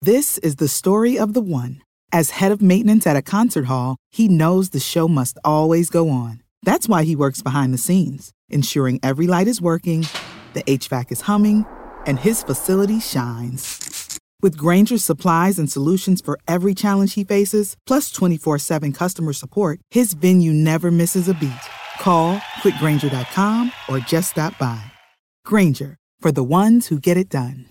This is the story of the one. As head of maintenance at a concert hall, he knows the show must always go on. That's why he works behind the scenes, ensuring every light is working, the HVAC is humming, and his facility shines. With Grainger's supplies and solutions for every challenge he faces, plus 24/7 customer support, his venue never misses a beat. Call quickgrainger.com or just stop by. Grainger, for the ones who get it done.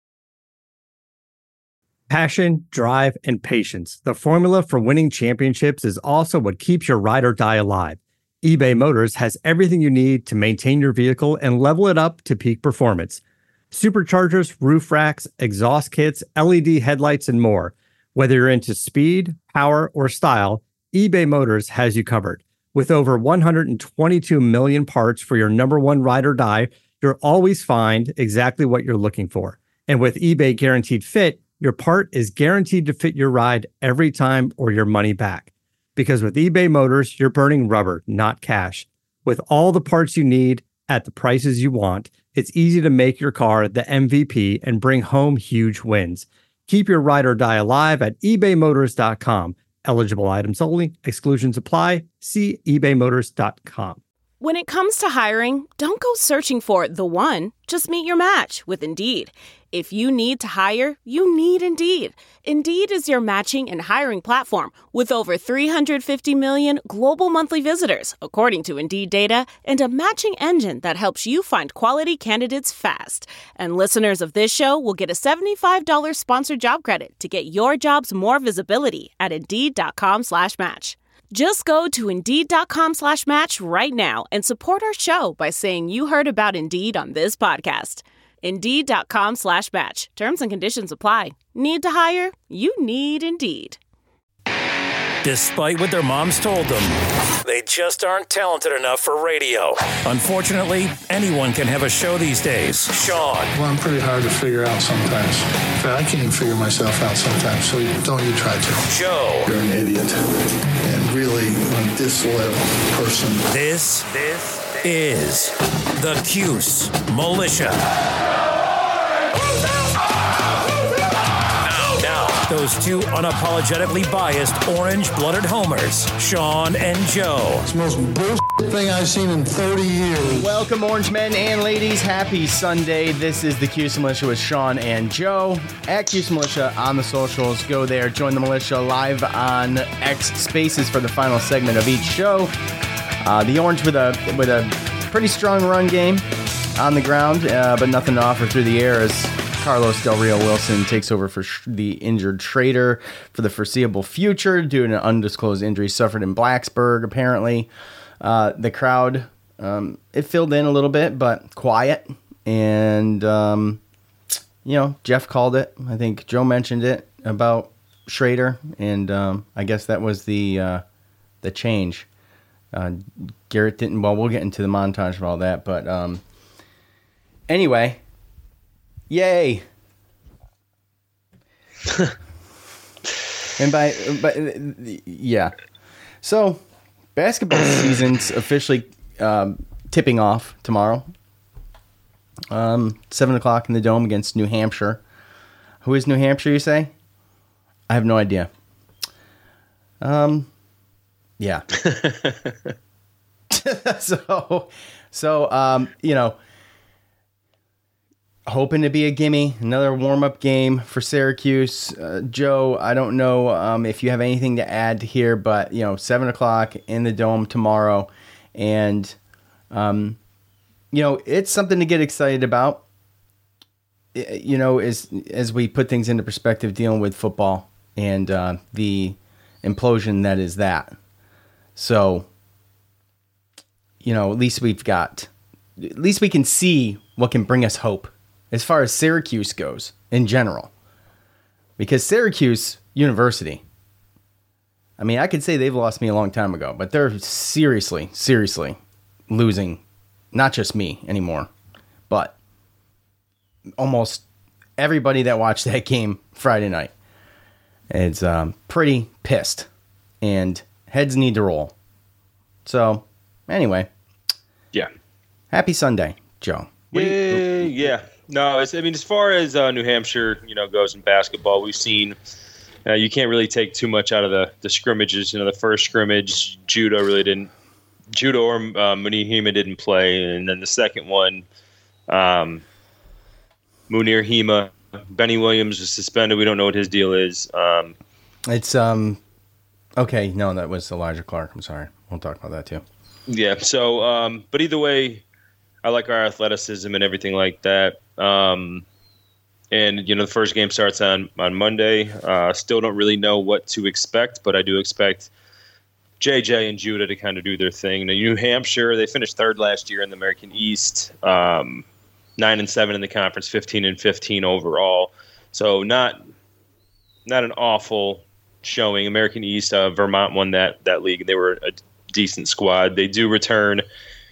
Passion, drive, and patience. The formula for winning championships is also what keeps your ride or die alive. eBay Motors has everything you need to maintain your vehicle and level it up to peak performance. Superchargers, roof racks, exhaust kits, LED headlights, and more. Whether you're into speed, power, or style, eBay Motors has you covered. With over 122 million parts for your number one ride or die, you'll always find exactly what you're looking for. And with eBay Guaranteed Fit, your part is guaranteed to fit your ride every time or your money back. Because with eBay Motors, you're burning rubber, not cash. With all the parts you need at the prices you want, it's easy to make your car the MVP and bring home huge wins. Keep your ride or die alive at ebaymotors.com. Eligible items only. Exclusions apply. See ebaymotors.com. When it comes to hiring, don't go searching for the one. Just meet your match with Indeed. If you need to hire, you need Indeed. Indeed is your matching and hiring platform with over 350 million global monthly visitors, according to Indeed data, and a matching engine that helps you find quality candidates fast. And listeners of this show will get a $75 sponsored job credit to get your jobs more visibility at Indeed.com/match. Just go to Indeed.com/match right now and support our show by saying you heard about Indeed on this podcast. Indeed.com/match. Terms and conditions apply. Need to hire? You need Indeed. Despite what their moms told them, they just aren't talented enough for radio. Unfortunately, anyone can have a show these days. Sean. Well, I'm pretty hard to figure out sometimes. In fact, I can't even figure myself out sometimes, so don't you try to. Joe. You're an idiot. And really a disloyal person. This is the Cuse Militia. Those two unapologetically biased, orange-blooded homers, Sean and Joe. It's the most bullshit thing I've seen in 30 years. Welcome, orange men and ladies. Happy Sunday. This is the Cuse Militia with Sean and Joe. At Cuse Militia on the socials. Go there. Join the militia live on X Spaces for the final segment of each show. The Orange with a pretty strong run game on the ground, but nothing to offer through the air as Carlos Del Rio Wilson takes over for the injured Schrader for the foreseeable future due to an undisclosed injury suffered in Blacksburg, apparently. The crowd, it filled in a little bit, but quiet. And, Jeff called it. I think Joe mentioned it about Schrader. And I guess that was the change. Garrett didn't, well, we'll get into the montage of all that. But anyway... Yay! Yeah. So, basketball season's officially tipping off tomorrow. 7 o'clock in the Dome against New Hampshire. Who is New Hampshire, you say? I have no idea. Yeah. Hoping to be a gimme, another warm-up game for Syracuse. Joe, I don't know if you have anything to add here, but 7 o'clock in the Dome tomorrow, and it's something to get excited about. As we put things into perspective, dealing with football and the implosion that is that. So, at least we can see what can bring us hope as far as Syracuse goes in general. Because Syracuse University, I mean, I could say they've lost me a long time ago, but they're seriously losing not just me anymore, but almost everybody that watched that game Friday night. It's pretty pissed, and heads need to roll. So, anyway. Yeah. Happy Sunday, Joe. Yeah. No, as far as New Hampshire, goes in basketball, we've seen you can't really take too much out of the scrimmages. The first scrimmage, Judah or Munir Hema didn't play, and then the second one, Munir Hema, Benny Williams was suspended. We don't know what his deal is. It's okay. No, that was Elijah Clark. I'm sorry. We'll talk about that too. Yeah. So, but either way, I like our athleticism and everything like that. And the first game starts on Monday. Still don't really know what to expect, but I do expect JJ and Judah to kind of do their thing. New Hampshire, they finished third last year in the American East, 9-7 in the conference, 15-15 overall. So not an awful showing. American East, Vermont won that league. They were a decent squad. They do return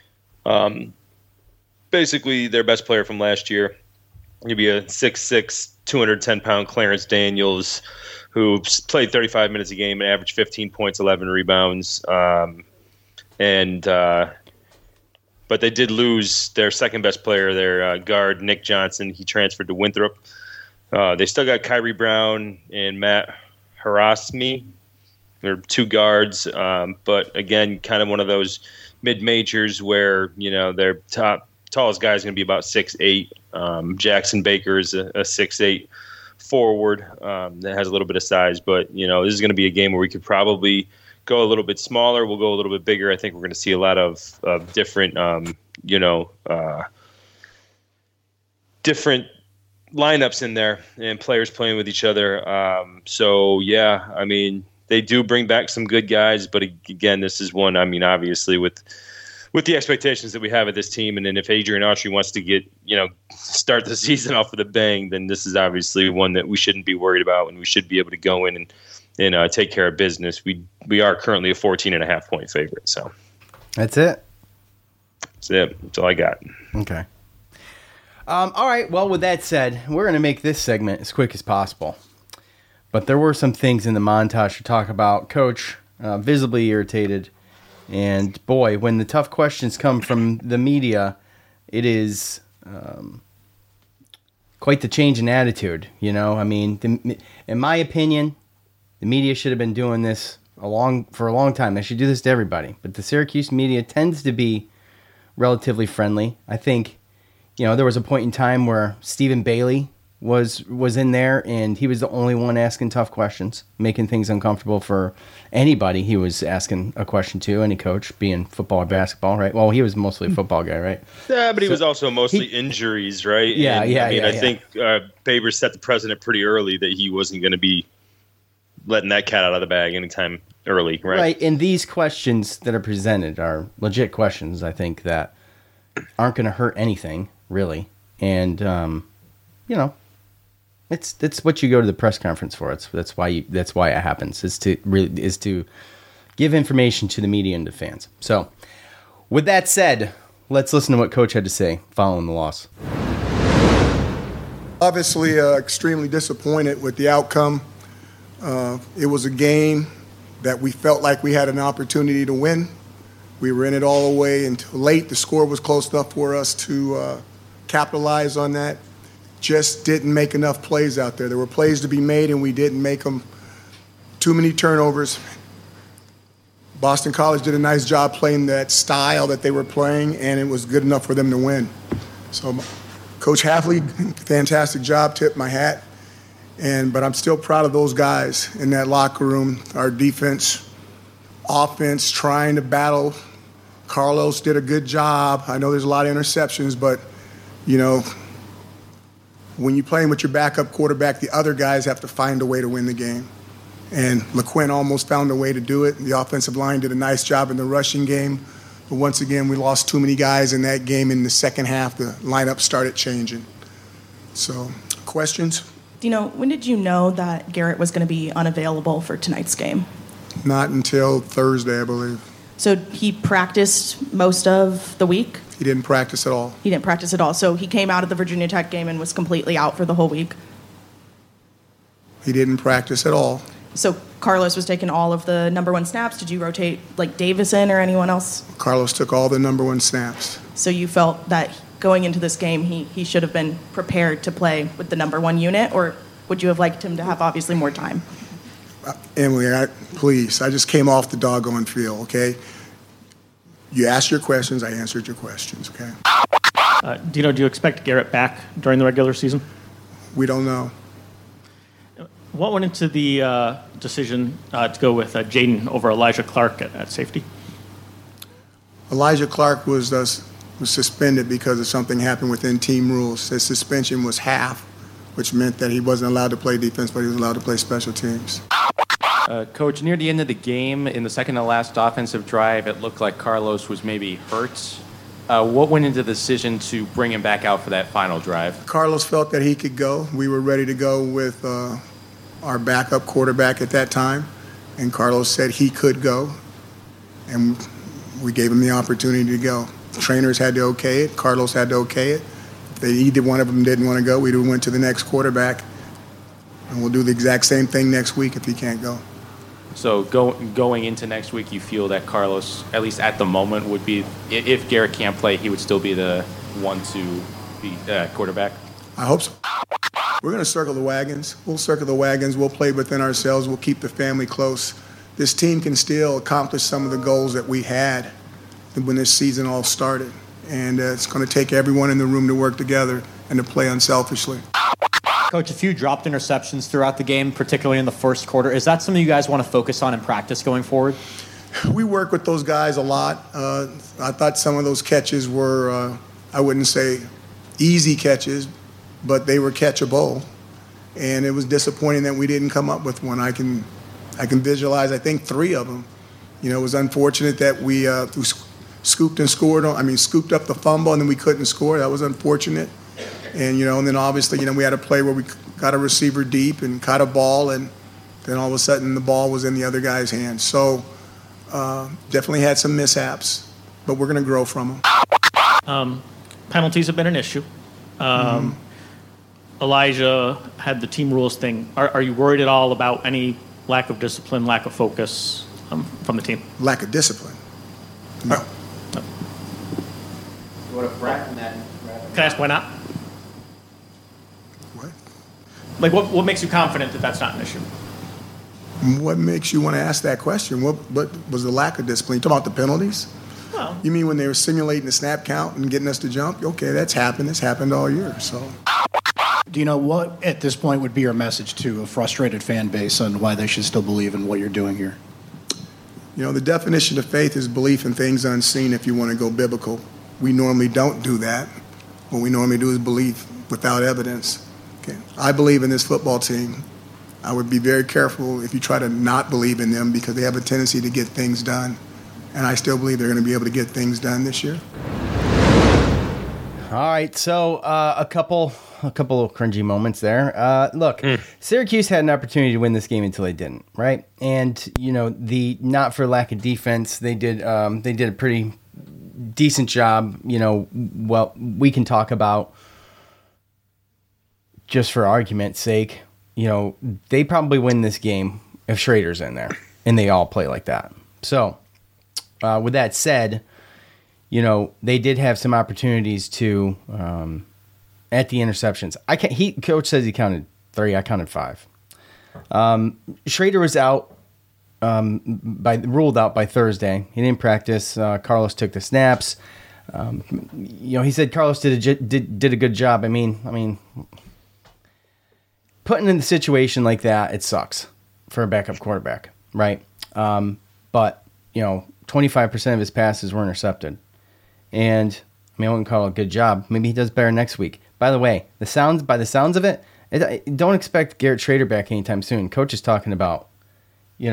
basically their best player from last year. He'd be a 6'6", 210-pound Clarence Daniels, who played 35 minutes a game and averaged 15 points, 11 rebounds. But they did lose their second best player, their guard, Nick Johnson. He transferred to Winthrop. They still got Kyrie Brown and Matt Harasmi. They're two guards, but again, kind of one of those mid-majors where, their tallest guy is going to be about 6'8". Jackson Baker is a 6'8" forward that has a little bit of size, but this is going to be a game where we could probably go a little bit smaller. We'll go a little bit bigger. I think we're going to see a lot of different different lineups in there and players playing with each other. They do bring back some good guys, but again, this is one. Obviously with the expectations that we have of this team, and then if Adrian Autry wants to start the season off with a bang, then this is obviously one that we shouldn't be worried about, and we should be able to go in and take care of business. We are currently a 14.5-point favorite. So that's it. That's it. That's all I got. Okay. All right. Well, with that said, we're going to make this segment as quick as possible. But there were some things in the montage to talk about. Coach, visibly irritated. And boy, when the tough questions come from the media, it is quite the change in attitude. In my opinion, the media should have been doing this for a long time. They should do this to everybody. But the Syracuse media tends to be relatively friendly. I think, there was a point in time where Stephen Bailey was in there, and he was the only one asking tough questions, making things uncomfortable for anybody he was asking a question to, any coach, being football or basketball, right? Well, he was mostly a football guy, right? Yeah, but he was also mostly injuries, right? Yeah, I think Babers set the precedent pretty early that he wasn't going to be letting that cat out of the bag anytime early, right? Right, and these questions that are presented are legit questions, I think, that aren't going to hurt anything, really. And, it's what you go to the press conference for. That's why it happens, is to give information to the media and to fans. So, with that said, let's listen to what Coach had to say following the loss. Obviously, extremely disappointed with the outcome. It was a game that we felt like we had an opportunity to win. We were in it all the way until late. The score was close enough for us to capitalize on that. Just didn't make enough plays out there. There were plays to be made, and we didn't make them. Too many turnovers. Boston College did a nice job playing that style that they were playing, and it was good enough for them to win. So Coach Hafley, fantastic job, tip my hat. But I'm still proud of those guys in that locker room, our defense, offense, trying to battle. Carlos did a good job. I know there's a lot of interceptions, but, when you're playing with your backup quarterback, the other guys have to find a way to win the game. And LeQuinn almost found a way to do it. The offensive line did a nice job in the rushing game. But once again, we lost too many guys in that game. In the second half, the lineup started changing. So, questions? When did you know that Garrett was going to be unavailable for tonight's game? Not until Thursday, I believe. So he practiced most of the week? He didn't practice at all. He didn't practice at all. So he came out of the Virginia Tech game and was completely out for the whole week? He didn't practice at all. So Carlos was taking all of the number one snaps. Did you rotate Davis in or anyone else? Carlos took all the number one snaps. So you felt that going into this game, he should have been prepared to play with the number one unit, or would you have liked him to have obviously more time? Emily, please, I just came off the doggone field, okay? You asked your questions, I answered your questions, okay? Do you expect Garrett back during the regular season? We don't know. What went into the decision to go with Jaden over Elijah Clark at safety? Elijah Clark was suspended because of something happened within team rules. His suspension was half, which meant that he wasn't allowed to play defense, but he was allowed to play special teams. Coach, near the end of the game, in the second to last offensive drive, it looked like Carlos was maybe hurt. What went into the decision to bring him back out for that final drive? Carlos felt that he could go. We were ready to go with our backup quarterback at that time, and Carlos said he could go, and we gave him the opportunity to go. The trainers had to okay it. Carlos had to okay it. If either one of them didn't want to go, we went to the next quarterback, and we'll do the exact same thing next week if he can't go. So going into next week, you feel that Carlos, at least at the moment, would be, if Garrett can't play, he would still be the one to be quarterback? I hope so. We're going to circle the wagons. We'll circle the wagons. We'll play within ourselves. We'll keep the family close. This team can still accomplish some of the goals that we had when this season all started. And it's going to take everyone in the room to work together and to play unselfishly. Coach, a few dropped interceptions throughout the game, particularly in the first quarter. Is that something you guys want to focus on in practice going forward? We work with those guys a lot. I thought some of those catches were, I wouldn't say easy catches, but they were catchable. And it was disappointing that we didn't come up with one. I can visualize, I think, 3 of them. It was unfortunate that we scooped up the fumble and then we couldn't score. That was unfortunate. And, and then obviously, we had a play where we got a receiver deep and caught a ball, and then all of a sudden the ball was in the other guy's hands. So definitely had some mishaps, but we're going to grow from them. Penalties have been an issue. Elijah had the team rules thing. Are you worried at all about any lack of discipline, lack of focus from the team? Lack of discipline? No. What if Bracken that? Can I ask why not? What? Like, what makes you confident that that's not an issue? What makes you want to ask that question? What was the lack of discipline? You talking about the penalties? Well, you mean when they were simulating the snap count and getting us to jump? Okay, that's happened. It's happened all year. So. Do you know what, at this point, would be your message to a frustrated fan base on why they should still believe in what you're doing here? The definition of faith is belief in things unseen if you want to go biblical. We normally don't do that. What we normally do is believe without evidence. Okay. I believe in this football team. I would be very careful if you try to not believe in them because they have a tendency to get things done. And I still believe they're going to be able to get things done this year. All right, so a couple of cringy moments there. Look, Syracuse had an opportunity to win this game until they didn't, right? And the not for lack of defense, they did a pretty decent job. Well, we can talk about, just for argument's sake, they probably win this game if Schrader's in there, and they all play like that. So, with that said, they did have some opportunities to, at the interceptions. Coach says he counted 3. I counted 5. Schrader was out, ruled out by Thursday. He didn't practice. Carlos took the snaps. He said Carlos did a good job. I mean, putting in a situation like that, it sucks for a backup quarterback, right? But 25% of his passes were intercepted. And I wouldn't call it a good job. Maybe he does better next week. By the way, by the sounds of it, don't expect Garrett Schrader back anytime soon. Coach is talking about, he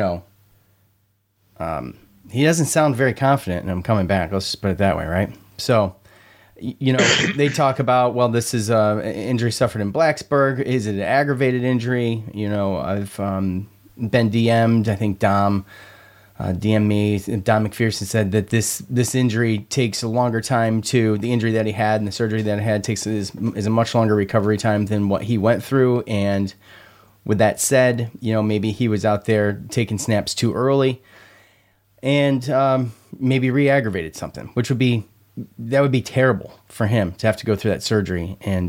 doesn't sound very confident in him coming back. Let's just put it that way, right? So, they talk about, well, this is an injury suffered in Blacksburg. Is it an aggravated injury? I've been DM'd. I think Dom DM'd me. Don McPherson said that this injury takes a longer time the injury that he had and the surgery that he had is a much longer recovery time than what he went through. And with that said, maybe he was out there taking snaps too early and maybe re-aggravated something, which would be that would be terrible for him to have to go through that surgery and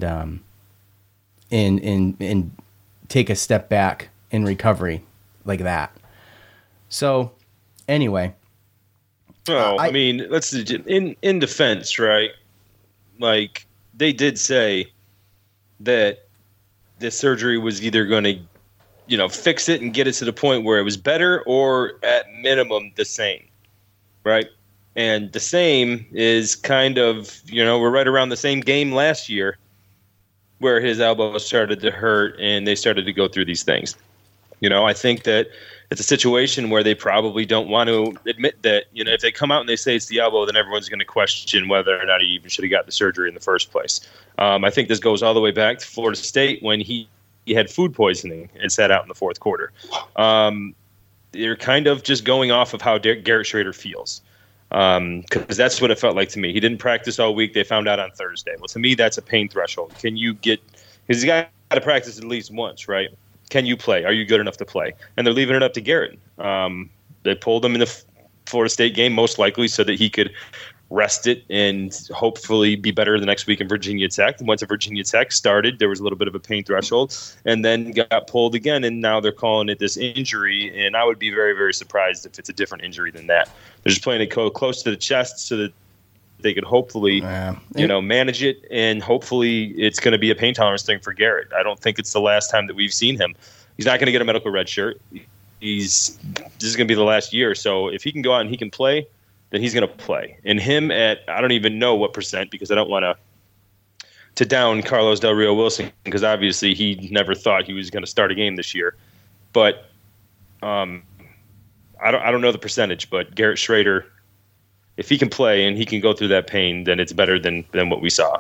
take a step back in recovery like that. So anyway, I mean, let's in defense, right? Like they did say that the surgery was either going to, fix it and get it to the point where it was better, or at minimum the same, right? And the same is kind of, we're right around the same game last year where his elbow started to hurt and they started to go through these things. I think that it's a situation where they probably don't want to admit that, if they come out and they say it's the elbow, then everyone's going to question whether or not he even should have got the surgery in the first place. I think this goes all the way back to Florida State when he had food poisoning and sat out in the fourth quarter. They're kind of just going off of how Garrett Schrader feels. Because that's what it felt like to me. He didn't practice all week. They found out on Thursday. Well, to me, that's a pain threshold. Because he's got to practice at least once, right? Can you play? Are you good enough to play? And they're leaving it up to Garrett. They pulled him in the Florida State game, most likely, so that he could rest it and hopefully be better the next week in Virginia Tech. And once Virginia Tech started, there was a little bit of a pain threshold, and then got pulled again, and now they're calling it this injury. And I would be very, very surprised if it's a different injury than that. They're just playing it close to the chest so that they could hopefully, manage it, and hopefully it's going to be a pain tolerance thing for Garrett. I don't think it's the last time that we've seen him. He's not going to get a medical red shirt. This is going to be the last year. So if he can go out and he can play, then he's going to play. And him at, I don't even know what percent, because I don't want to down Carlos Del Rio Wilson, because obviously he never thought he was going to start a game this year. But I don't know the percentage, but Garrett Schrader, if he can play and he can go through that pain, then it's better than what we saw.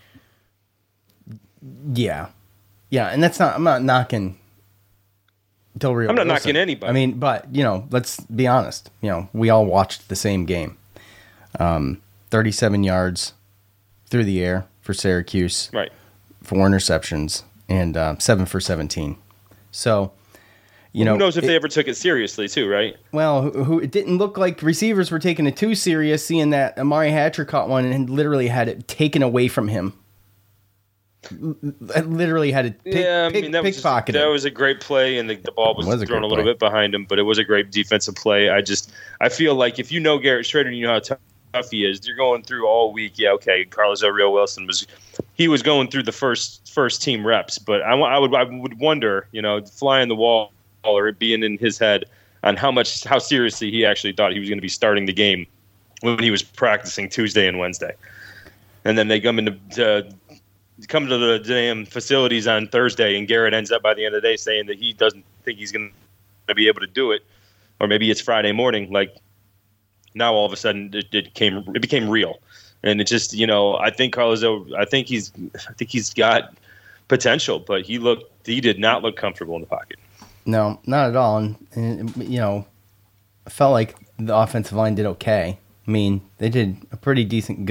Yeah. Yeah, and I'm not knocking Del Rio Wilson. I'm not knocking anybody. I mean, but, let's be honest. We all watched the same game. 37 yards through the air for Syracuse. Right. 4 interceptions and 7 for 17. So, who knows if they ever took it seriously too, right? Well, it didn't look like receivers were taking it too serious, seeing that Amari Hatcher caught one and literally had it taken away from him. Literally had it pickpocketed. That was a great play, and the ball was thrown a little bit behind him, but it was a great defensive play. I feel like if you know Garrett Schrader and you know how tough he is, you're going through all week. Yeah, okay, Carlos Del Rio Wilson was going through the first team reps, but I would wonder, flying the wall or it being in his head on how seriously he actually thought he was going to be starting the game when he was practicing Tuesday and Wednesday. And then they come to the damn facilities on Thursday, and Garrett ends up by the end of the day saying that he doesn't think he's going to be able to do it. Or maybe it's Friday morning. Like, now all of a sudden it became real. And it just, I think he's got potential, but he did not look comfortable in the pocket. No, not at all. And I felt like the offensive line did okay. I mean, they did a pretty decent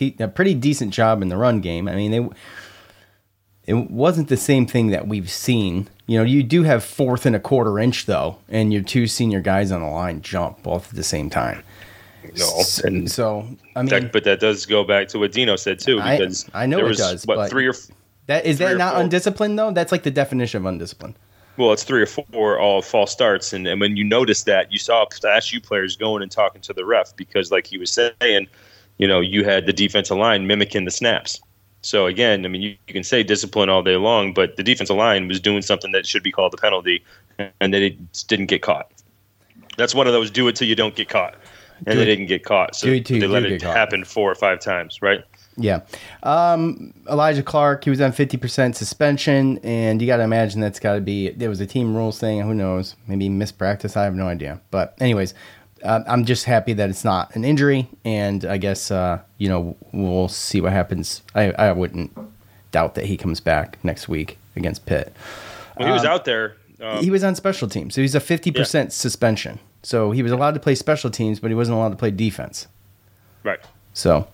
job in the run game. I mean, it wasn't the same thing that we've seen. You do have 4th and a quarter inch though, and your 2 senior guys on the line jump both at the same time. No, and so I mean, but that does go back to what Dino said too, because I know it does. But 3 or that is that not 4 undisciplined though? That's like the definition of undisciplined. Well, it's 3 or 4 all false starts, and when you notice that, you saw the SU players going and talking to the ref because, like he was saying, you had the defensive line mimicking the snaps. So again, I mean, you can say discipline all day long, but the defensive line was doing something that should be called a penalty, and they didn't get caught. That's one of those do it till you don't get caught, and they didn't get caught, so they let it happen 4 or 5 times, right? Yeah. Elijah Clark, he was on 50% suspension, and you got to imagine that's got to be, there was a team rules thing. Who knows? Maybe missed practice. I have no idea. But anyways, I'm just happy that it's not an injury, and I guess, we'll see what happens. I wouldn't doubt that he comes back next week against Pitt. Well, he was out there. He was on special teams, so he's a 50% suspension. So he was allowed to play special teams, but he wasn't allowed to play defense. Right. So,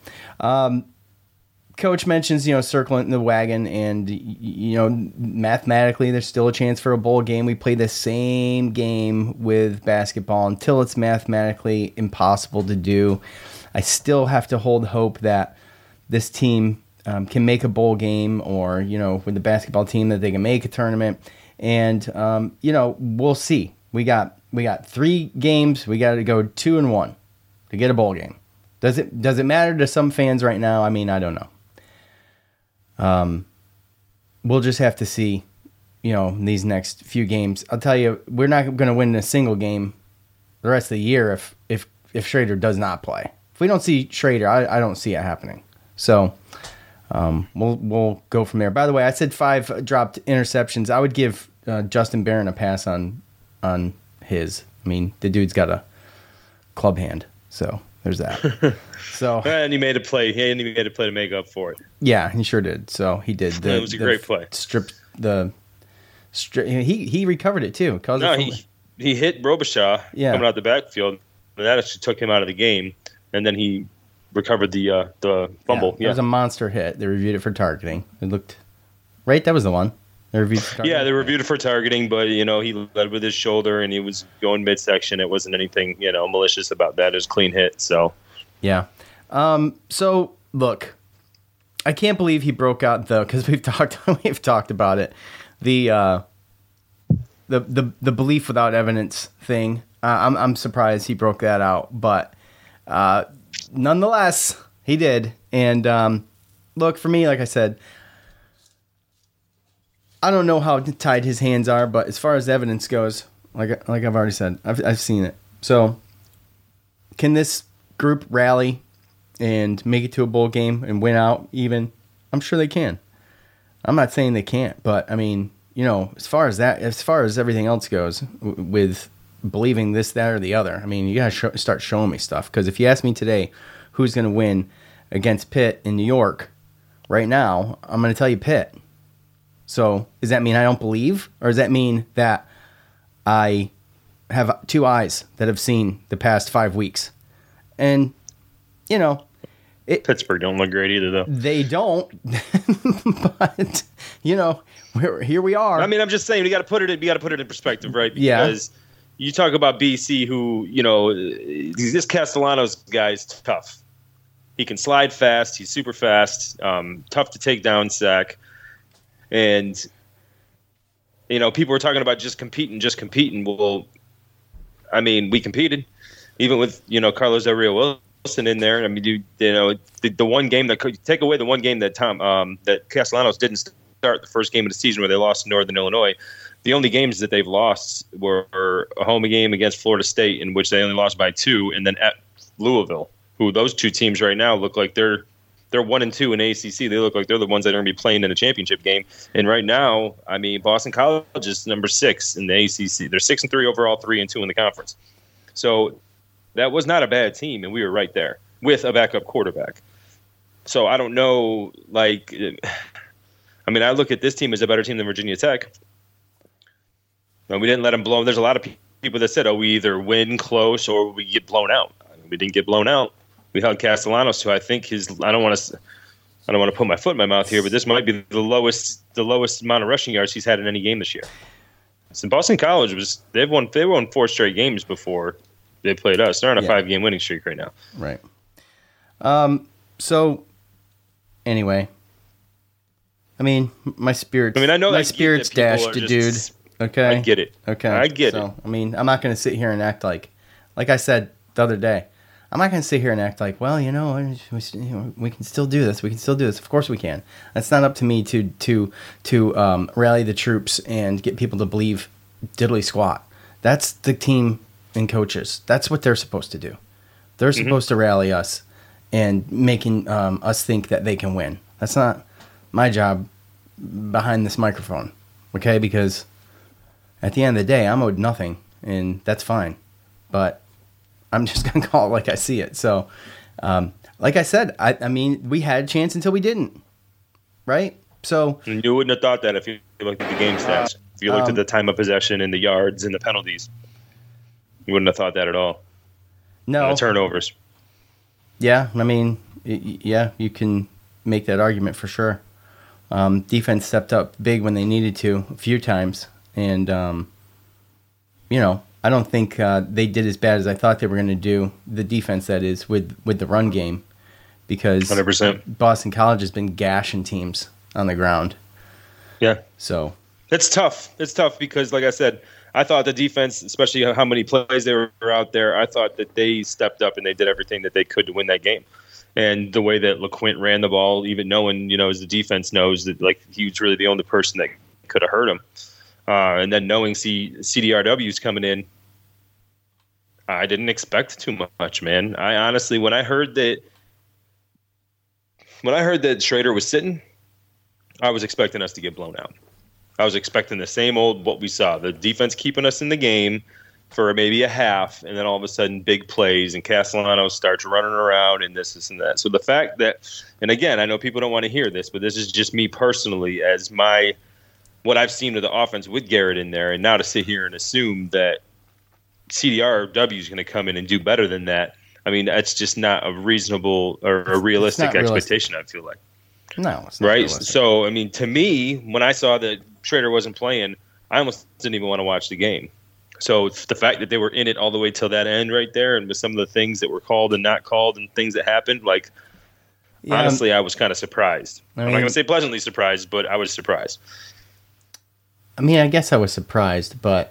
Coach mentions, circling the wagon, and, mathematically there's still a chance for a bowl game. We play the same game with basketball until it's mathematically impossible to do. I still have to hold hope that this team can make a bowl game, or, with the basketball team, that they can make a tournament. And, we'll see. We got 3 games. We got to go 2-1 to get a bowl game. Does it matter to some fans right now? I mean, I don't know. We'll just have to see, these next few games. I'll tell you, we're not going to win a single game the rest of the year if Schrader does not play. If we don't see Schrader, I don't see it happening. So we'll go from there. By the way, I said 5 dropped interceptions. I would give Justin Barron a pass on his. I mean, the dude's got a club hand, so there's that. So and he made a play. He made a play to make up for it. Yeah, he sure did. So he did. It was a great play. He recovered it too. He hit Robichaud coming out the backfield, and that actually took him out of the game. And then he recovered the fumble. It was a monster hit. They reviewed it for targeting. It looked right. That was the one. They reviewed it for targeting. Yeah, they reviewed it for targeting, but he led with his shoulder and he was going midsection. It wasn't anything malicious about that. It was a clean hit. So yeah. So look, I can't believe he broke out because we've talked about it. The belief without evidence thing. I'm surprised he broke that out, but nonetheless, he did. And look, for me, like I said, I don't know how tied his hands are, but as far as evidence goes, like I've already said, I've seen it. So, can this group rally and make it to a bowl game and win out even? I'm sure they can. I'm not saying they can't, but I mean, as far as everything else goes, with believing this, that, or the other, I mean, you gotta start showing me stuff. Because if you ask me today, who's gonna win against Pitt in New York, right now, I'm gonna tell you Pitt. So does that mean I don't believe, or does that mean that I have 2 eyes that have seen the past 5 weeks? And Pittsburgh don't look great either, though. They don't, but here we are. I mean, I'm just saying we got to put it in perspective, right? Because you talk about BC, who this Castellanos guy is tough. He can slide fast. He's super fast. Tough to take down sack, and people were talking about just competing. Well, I mean, we competed, even with Carlos Del Rio Wilson in there. I mean, the one game that could take away the one game that that Castellanos didn't start, the first game of the season where they lost to Northern Illinois. The only games that they've lost were a home game against Florida State, in which they only lost by 2, and then at Louisville, who those 2 teams right now look like they're 1-2 in ACC. They look like they're the ones that are going to be playing in a championship game. And right now, I mean, Boston College is number 6 in the ACC. They're 6-3 overall, 3-2 in the conference. So that was not a bad team, and we were right there with a backup quarterback. So I don't know, I look at this team as a better team than Virginia Tech. And we didn't let them blow. There's a lot of people that said, we either win close or we get blown out. I mean, we didn't get blown out. We held Castellanos, who I think I don't want to put my foot in my mouth here, but this might be the lowest amount of rushing yards he's had in any game this year. So Boston College they won 4 straight games before they played us. They're on a 5-game winning streak right now. Right. So anyway, I mean, my spirits. I mean, I know my spirits dashed, dude. Okay, I get it. Okay, I get it. I mean, I'm not going to sit here and act like I said the other day. I'm not going to sit here and act like, well, we can still do this. We can still do this. Of course we can. That's not up to me to rally the troops and get people to believe diddly squat. That's the team and coaches. That's what they're supposed to do. They're supposed to rally us and making us think that they can win. That's not my job behind this microphone, okay? Because at the end of the day, I'm owed nothing, and that's fine. But I'm just going to call it like I see it. So, like I said, I mean, we had a chance until we didn't, right? So and you wouldn't have thought that if you looked at the game stats. If you looked at the time of possession and the yards and the penalties, you wouldn't have thought that at all. No. And the turnovers. Yeah, I mean, you can make that argument for sure. Defense stepped up big when they needed to a few times. And, I don't think they did as bad as I thought they were going to do. The defense, that is, with the run game, because 100%. Boston College has been gashing teams on the ground. Yeah. So it's tough. It's tough because, like I said, I thought the defense, especially how many plays they were out there, I thought that they stepped up and they did everything that they could to win that game. And the way that LeQuint ran the ball, even knowing, as the defense knows that, like, he was really the only person that could have hurt him. And then knowing CDRW's coming in, I didn't expect too much, man. I honestly, when I heard that Schrader was sitting, I was expecting us to get blown out. I was expecting the same old what we saw. The defense keeping us in the game for maybe a half, and then all of a sudden big plays, and Castellano starts running around and this and that. So the fact that, and again, I know people don't want to hear this, but this is just me personally as what I've seen of the offense with Garrett in there, and now to sit here and assume that CDRW is going to come in and do better than that, I mean, that's just not a reasonable or a realistic expectation, I feel like. No, it's not right? realistic. So, I mean, to me, when I saw that Schrader wasn't playing, I almost didn't even want to watch the game. So the fact that they were in it all the way till that end right there, and with some of the things that were called and not called and things that happened, like, honestly, I was kind of surprised. I'm not going to say pleasantly surprised, but I was surprised. I mean, I guess I was surprised, but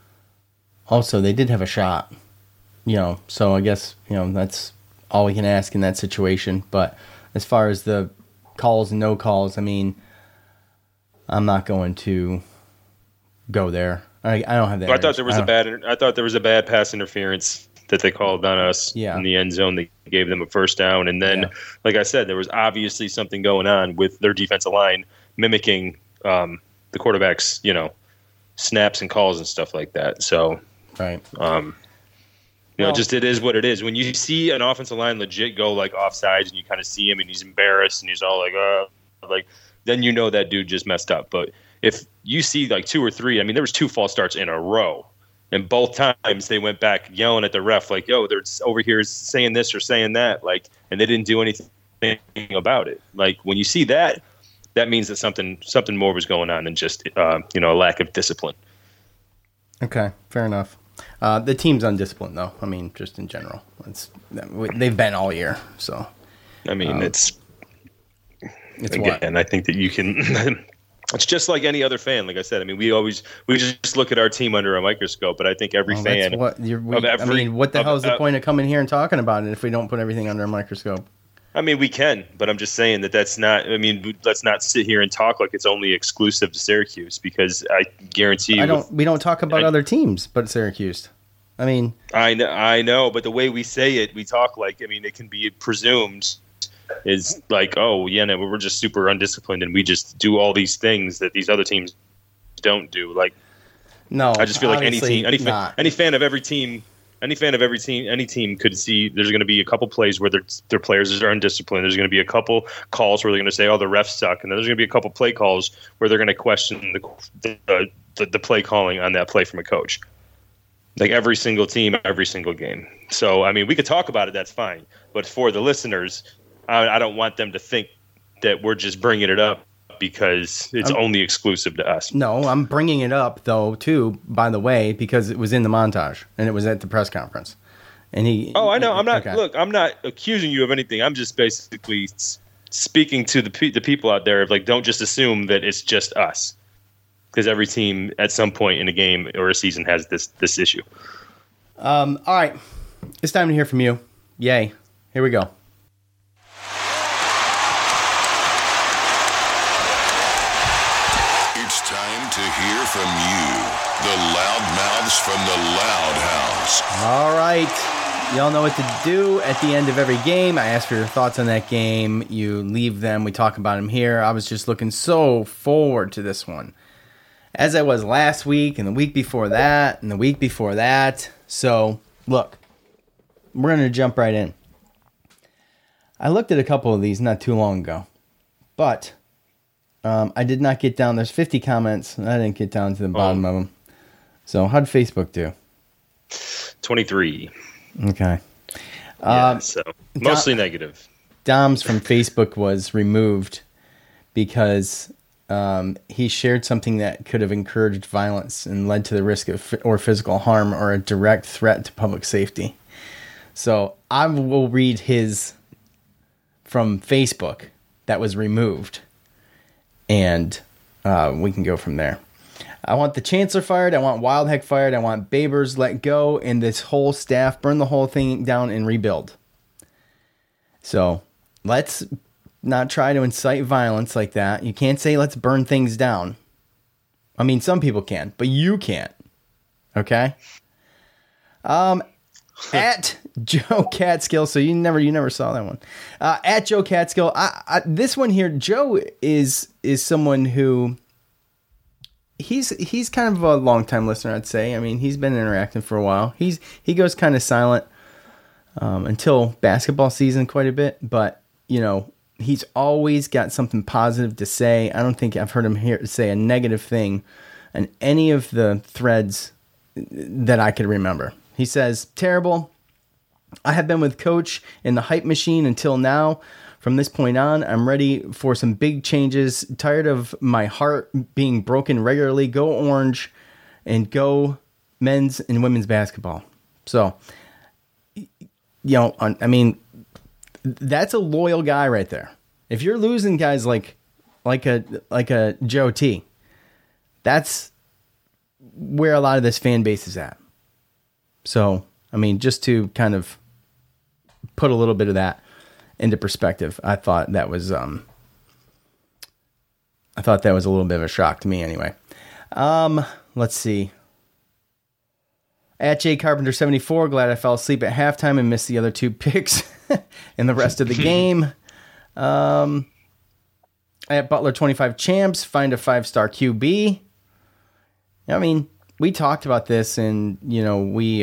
also they did have a shot, so I guess, that's all we can ask in that situation. But as far as the calls and no calls, I mean, I'm not going to go there. I don't have that. I thought there was a bad pass interference that they called on us in the end zone. They gave them a first down, and then, like I said, there was obviously something going on with their defensive line mimicking the quarterback's, snaps and calls and stuff like that. So, right. Just it is what it is. When you see an offensive line legit go like offsides, and you kind of see him and he's embarrassed and he's all like, then you know that dude just messed up. But if you see like two or three, I mean, there was 2 false starts in a row, and both times they went back yelling at the ref like, "Yo, they're over here saying this or saying that," like, and they didn't do anything about it. Like, when you see that, that means that something more was going on than just a lack of discipline. Okay, fair enough. The team's undisciplined, though. I mean, just in general, they've been all year. So, I mean, it's again. What? I think that you can. It's just like any other fan. Like I said, I mean, we just look at our team under a microscope. But I think every fan. What the hell is the point of coming here and talking about it if we don't put everything under a microscope? I mean, we can, but I'm just saying that's not. I mean, let's not sit here and talk like it's only exclusive to Syracuse, because I guarantee you, we don't talk about other teams, but Syracuse. I mean, I know, but the way we say it, we talk like. I mean, it can be presumed is like, oh yeah, no, we're just super undisciplined and we just do all these things that these other teams don't do. Like, no, I just feel like any fan of every team. Any team could see there's going to be a couple plays where their players are undisciplined. There's going to be a couple calls where they're going to say, "Oh, the refs suck," and then there's going to be a couple play calls where they're going to question the play calling on that play from a coach. Like every single team, every single game. So, I mean, we could talk about it. That's fine. But for the listeners, I don't want them to think that we're just bringing it up because it's only exclusive to us. No, I'm bringing it up, though, too, by the way, because it was in the montage and it was at the press conference. And I know. I'm not. Okay. Look, I'm not accusing you of anything. I'm just basically speaking to the people out there of, like, don't just assume that it's just us, because every team at some point in a game or a season has this issue. All right, it's time to hear from you. Yay! Here we go. From you, the loudmouths from the Loud House. All right. Y'all know what to do at the end of every game. I ask for your thoughts on that game. You leave them. We talk about them here. I was just looking so forward to this one, as I was last week and the week before that and the week before that. So, look, we're going to jump right in. I looked at a couple of these not too long ago, but I did not get down. There's 50 comments, and I didn't get down to the bottom of them. So how'd Facebook do? 23. Okay. So mostly negative. Dom's from Facebook was removed because he shared something that could have encouraged violence and led to the risk of or physical harm or a direct threat to public safety. So I will read his from Facebook that was removed, and we can go from there. I want the Chancellor fired. I want Wildheck fired. I want Babers let go, and this whole staff burn the whole thing down and rebuild. So let's not try to incite violence like that. You can't say let's burn things down. I mean, some people can, but you can't. Okay? At Joe Catskill, so you never saw that one. At Joe Catskill, this one here, Joe is someone who he's kind of a long-time listener, I'd say. I mean, he's been interacting for a while. He goes kind of silent until basketball season quite a bit, but you know, he's always got something positive to say. I don't think I've heard him say a negative thing in any of the threads that I could remember. He says, terrible. I have been with Coach in the hype machine until now. From this point on, I'm ready for some big changes. Tired of my heart being broken regularly. Go Orange and go men's and women's basketball. So, you know, I mean, that's a loyal guy right there. If you're losing guys like a Joe T, that's where a lot of this fan base is at. So, I mean, just to kind of put a little bit of that into perspective, I thought that was a little bit of a shock to me anyway. Let's see. At J Carpenter 74, glad I fell asleep at halftime and missed the other two picks in the rest of the game. At Butler 25 Champs, find a 5-star QB. I mean, we talked about this, and you know, we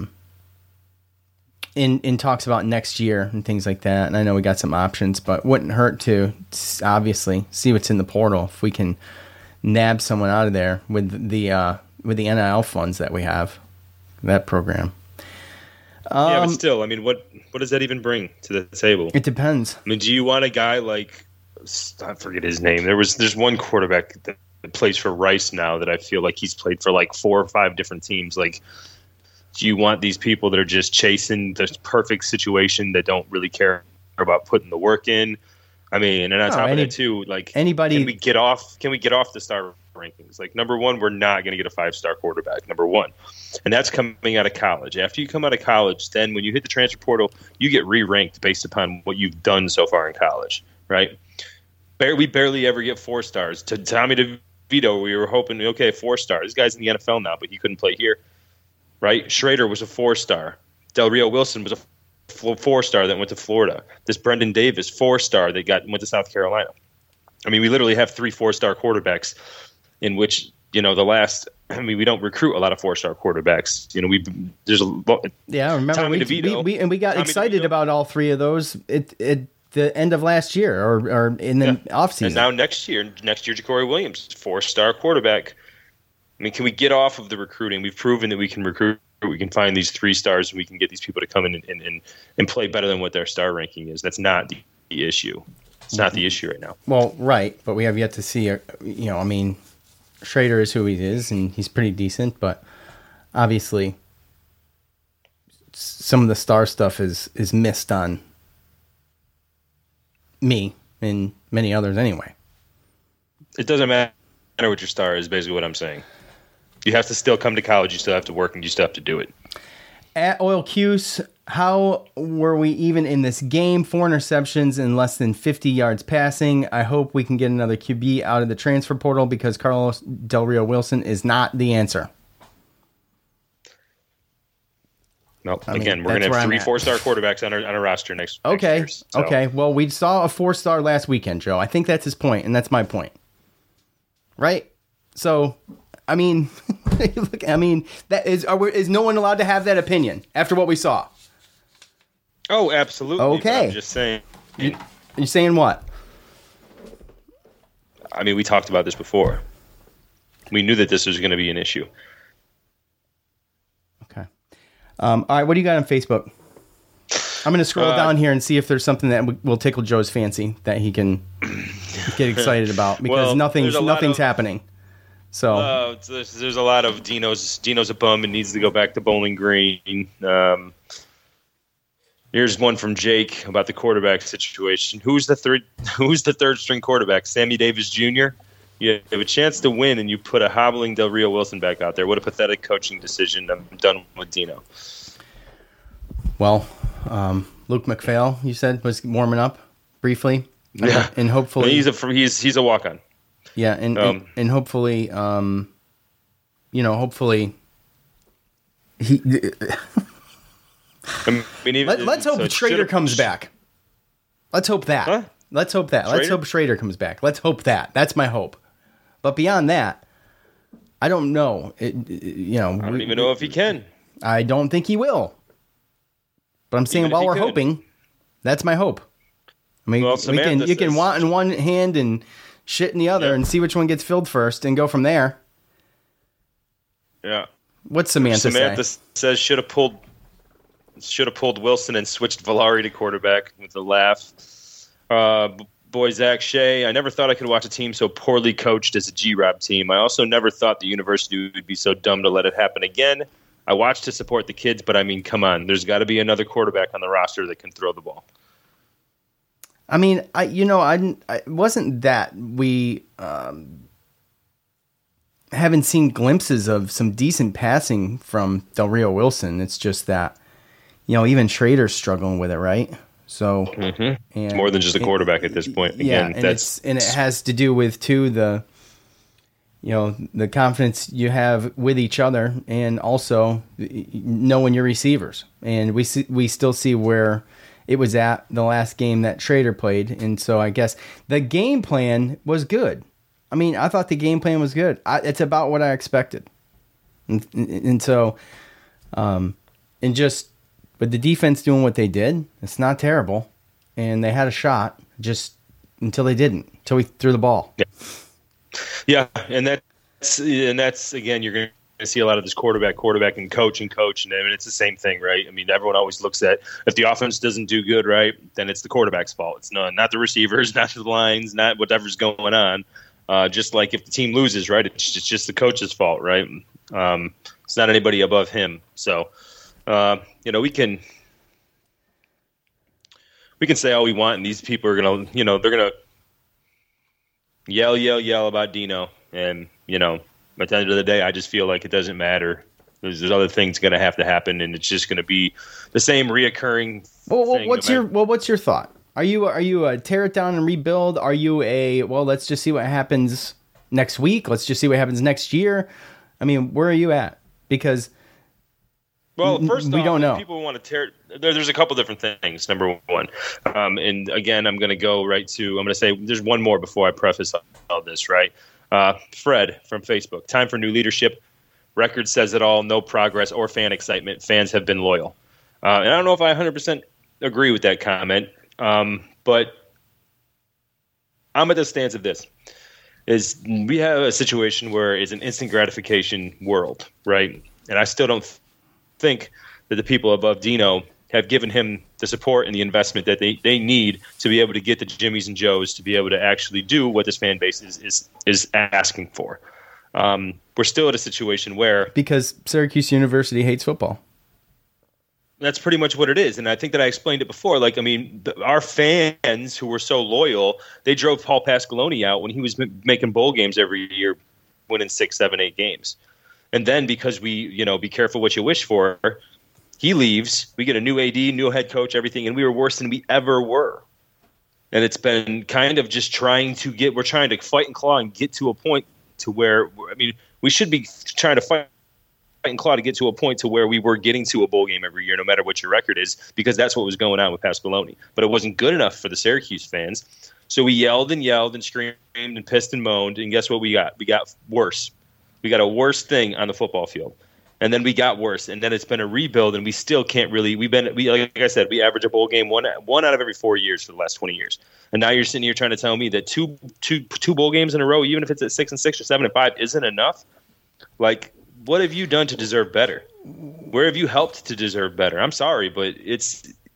in talks about next year and things like that. And I know we got some options, but wouldn't hurt to obviously see what's in the portal if we can nab someone out of there with the NIL funds that we have, that program. Yeah, but still, I mean, what does that even bring to the table? It depends. I mean, do you want a guy like, I forget his name. There's one quarterback that plays for Rice now that I feel like he's played for like 4 or 5 different teams. Like, do you want these people that are just chasing the perfect situation that don't really care about putting the work in? I mean, and on top of that too, like, anybody, can we get off the star rankings? Like, number one, we're not going to get a 5-star quarterback. Number one, and that's coming out of college. After you come out of college, then when you hit the transfer portal, you get re-ranked based upon what you've done so far in college, right? We barely ever get 4 stars. To Tommy DeVito, we were hoping, okay, 4 stars. This guy's in the NFL now, but he couldn't play here, right? Schrader was a 4-star. Del Rio Wilson was a 4-star that went to Florida. This Brendan Davis, 4-star that went to South Carolina. I mean, we literally have 3 4-star quarterbacks, in which, you know, we don't recruit a lot of 4-star quarterbacks. You know, there's a lot. Yeah, I remember we got excited about all 3 of those at the end of last year or in the offseason. And now next year, Ja'Cory Williams, 4-star quarterback. I mean, can we get off of the recruiting? We've proven that we can recruit. We can find these 3 stars, and we can get these people to come in and play better than what their star ranking is. That's not the issue. It's not the issue right now. Well, right, but we have yet to see. I mean, Schrader is who he is, and he's pretty decent. But obviously, some of the star stuff is missed on me and many others anyway. It doesn't matter what your star is, basically what I'm saying. You have to still come to college, you still have to work, and you still have to do it. At Oil Cuse, how were we even in this game? 4 interceptions and less than 50 yards passing. I hope we can get another QB out of the transfer portal because Carlos Del Rio Wilson is not the answer. Nope. Again, we're going to have 3 4-star quarterbacks on our roster next year. So. Okay. Well, we saw a 4-star last weekend, Joe. I think that's his point, and that's my point. Right? So, I mean, look, I mean, that is no one allowed to have that opinion after what we saw? Oh, absolutely. Okay. I'm just saying. You're saying what? I mean, we talked about this before. We knew that this was going to be an issue. Okay. All right, what do you got on Facebook? I'm going to scroll down here and see if there's something that will tickle Joe's fancy that he can get excited about, because nothing's happening. So there's a lot of Dino's a bum and needs to go back to Bowling Green. Here's one from Jake about the quarterback situation. Who's the third string quarterback? Sammy Davis Jr.? You have a chance to win, and you put a hobbling Del Rio Wilson back out there. What a pathetic coaching decision. I'm done with Dino. Well, Luke McPhail, you said, was warming up briefly. Yeah, and hopefully he's a walk-on. Yeah, and hopefully, hopefully he. Let's hope Schrader comes back. Let's hope that. Huh? Let's hope that. Let's hope Schrader comes back. Let's hope that. That's my hope. But beyond that, I don't know. I don't even know if he can. I don't think he will. But I'm saying while we're hoping, that's my hope. I mean, you can want in one hand and shit in the other, and see which one gets filled first, and go from there. Yeah. What's Samantha says should have pulled Wilson and switched Villari to quarterback with a laugh. Boy, Zach Shea, I never thought I could watch a team so poorly coached as a G-Rob team. I also never thought the university would be so dumb to let it happen again. I watched to support the kids, but I mean, come on. There's got to be another quarterback on the roster that can throw the ball. I mean, I wasn't that we haven't seen glimpses of some decent passing from Del Rio Wilson. It's just that, even Schrader's struggling with it, right? So it's more than just a quarterback at this point. Again, and it has to do with too the confidence you have with each other, and also knowing your receivers. And we still see where it was at the last game that Schrader played, and so I guess the game plan was good. I mean, I thought the game plan was good. It's about what I expected, and so, and just. But the defense doing what they did, it's not terrible. And they had a shot just until they didn't, until we threw the ball. Yeah, and that's again, you're going to see a lot of this quarterback and coach. And I mean, it's the same thing, right? I mean, everyone always looks at if the offense doesn't do good, right, then it's the quarterback's fault. It's not the receivers, not the lines, not whatever's going on. Just like if the team loses, right, it's just the coach's fault, right? It's not anybody above him. So, we can say all we want, and these people are gonna, they're gonna yell about Dino, and at the end of the day, I just feel like it doesn't matter. There's other things gonna have to happen, and it's just gonna be the same reoccurring. Well, what's your thought? Are you a tear it down and rebuild? Are you let's just see what happens next week? Let's just see what happens next year. I mean, where are you at? Because first we off, don't know. People want to tear. There's a couple different things. Number one, and again, I'm going to go right to. I'm going to say there's one more before I preface all this. Right, Fred from Facebook. Time for new leadership. Record says it all. No progress or fan excitement. Fans have been loyal, and I don't know if I 100% agree with that comment. But I'm at the stance of this: is we have a situation where it's an instant gratification world, right? And I still don't think that the people above Dino have given him the support and the investment that they need to be able to get the Jimmies and Joes to be able to actually do what this fan base is asking for. We're still at a situation where because Syracuse University hates football. That's pretty much what it is. And I think that I explained it before. Like, I mean, our fans who were so loyal, they drove Paul Pasqualoni out when he was making bowl games every year, winning 6, 7, 8 games. And then because we, be careful what you wish for, he leaves. We get a new AD, new head coach, everything, and we were worse than we ever were. And it's been kind of just we're trying to fight and claw and get to a point to where, we should be trying to fight and claw to get to a point to where we were getting to a bowl game every year, no matter what your record is, because that's what was going on with Pasqualoni. But it wasn't good enough for the Syracuse fans. So we yelled and screamed and pissed and moaned, and guess what we got? We got worse. We got a worse thing on the football field. And then we got worse, and then it's been a rebuild, and we still can't really. Like I said, we average a bowl game one out of every 4 years for the last 20 years. And now you're sitting here trying to tell me that two bowl games in a row, even if it's at 6-6 or 7-5, isn't enough. Like, what have you done to deserve better? Where have you helped to deserve better? I'm sorry, but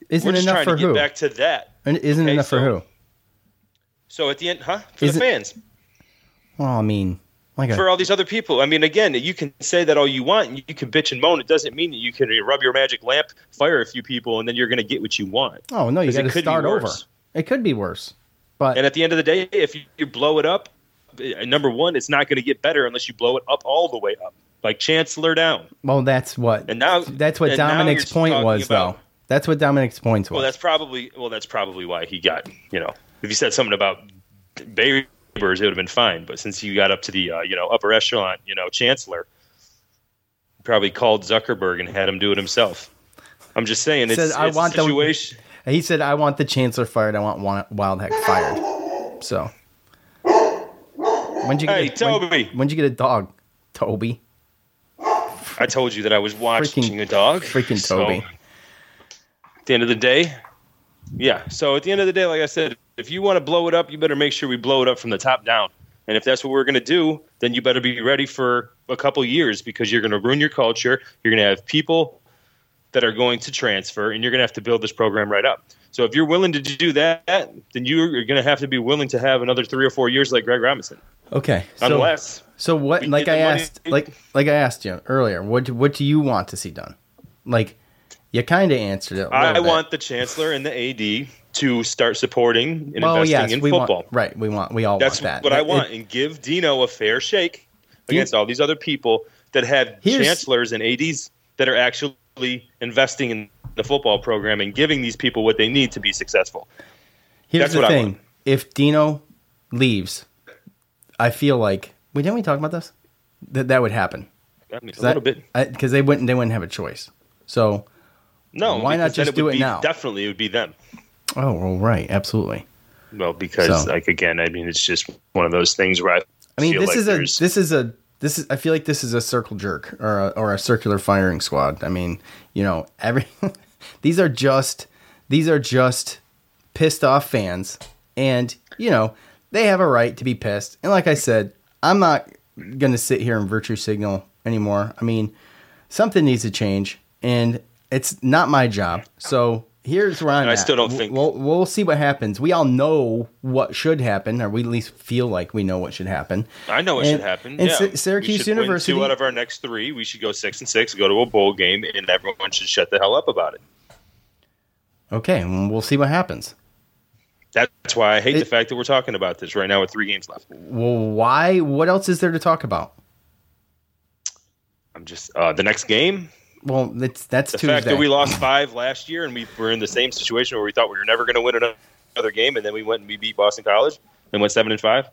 Isn't We're just enough trying for to who? get back to that. And isn't enough for who? So at the end, for the fans. Well, I mean, for all these other people. I mean, again, you can say that all you want, and you can bitch and moan. It doesn't mean that you can rub your magic lamp, fire a few people, and then you're going to get what you want. Oh, no, you got to start over. It could be worse. But and at the end of the day, if you blow it up, number one, it's not going to get better unless you blow it up all the way up, like Chancellor down. Well, that's what Dominic's point was, though. That's what Dominic's point was. Well, that's probably why he got, if you said something about Babers, it would have been fine. But since you got up to the, upper echelon, Chancellor, probably called Zuckerberg and had him do it himself. I'm just saying, it's a situation. He said, I want the Chancellor fired. I want Wildhack fired. So. When'd you get a dog, Toby? I told you that I was watching a dog. Freaking Toby. At the end of the day, yeah. So at the end of the day, like I said, if you want to blow it up, you better make sure we blow it up from the top down. And if that's what we're going to do, then you better be ready for a couple years because you're going to ruin your culture. You're going to have people that are going to transfer, and you're going to have to build this program right up. So if you're willing to do that, then you're going to have to be willing to have another 3 or 4 years like Greg Robinson. Okay. So what? Like I asked you earlier, what do you want to see done? Like you kind of answered it. I want the Chancellor and the AD to start supporting and investing in football. We all That's want that. What I want, and give Dino a fair shake against all these other people that have chancellors and ADs that are actually investing in the football program and giving these people what they need to be successful. Here's the thing: if Dino leaves, I feel like didn't we talk about this? That would happen. I mean, a little bit because they wouldn't have a choice. So no, why not just do it now? Definitely, it would be them. Oh, well, right, absolutely. Well, because it's just one of those things where I feel I feel like this is a circle jerk or a circular firing squad. I mean, these are just pissed off fans, and they have a right to be pissed. And like I said, I'm not gonna sit here and virtue signal anymore. I mean, something needs to change, and it's not my job. So here's where I'm at. I still don't think we'll see what happens. We all know what should happen, or we at least feel like we know what should happen. I know what should happen. And yeah. Syracuse University, win 2 out of our next 3. We should go 6-6, go to a bowl game, and everyone should shut the hell up about it. Okay, we'll see what happens. That's why I hate the fact that we're talking about this right now with 3 games left. Well, why? What else is there to talk about? I'm just the next game. Well, that's the Tuesday. fact that we lost 5 last year, and we were in the same situation where we thought we were never going to win another game, and then we went and we beat Boston College and went 7-5.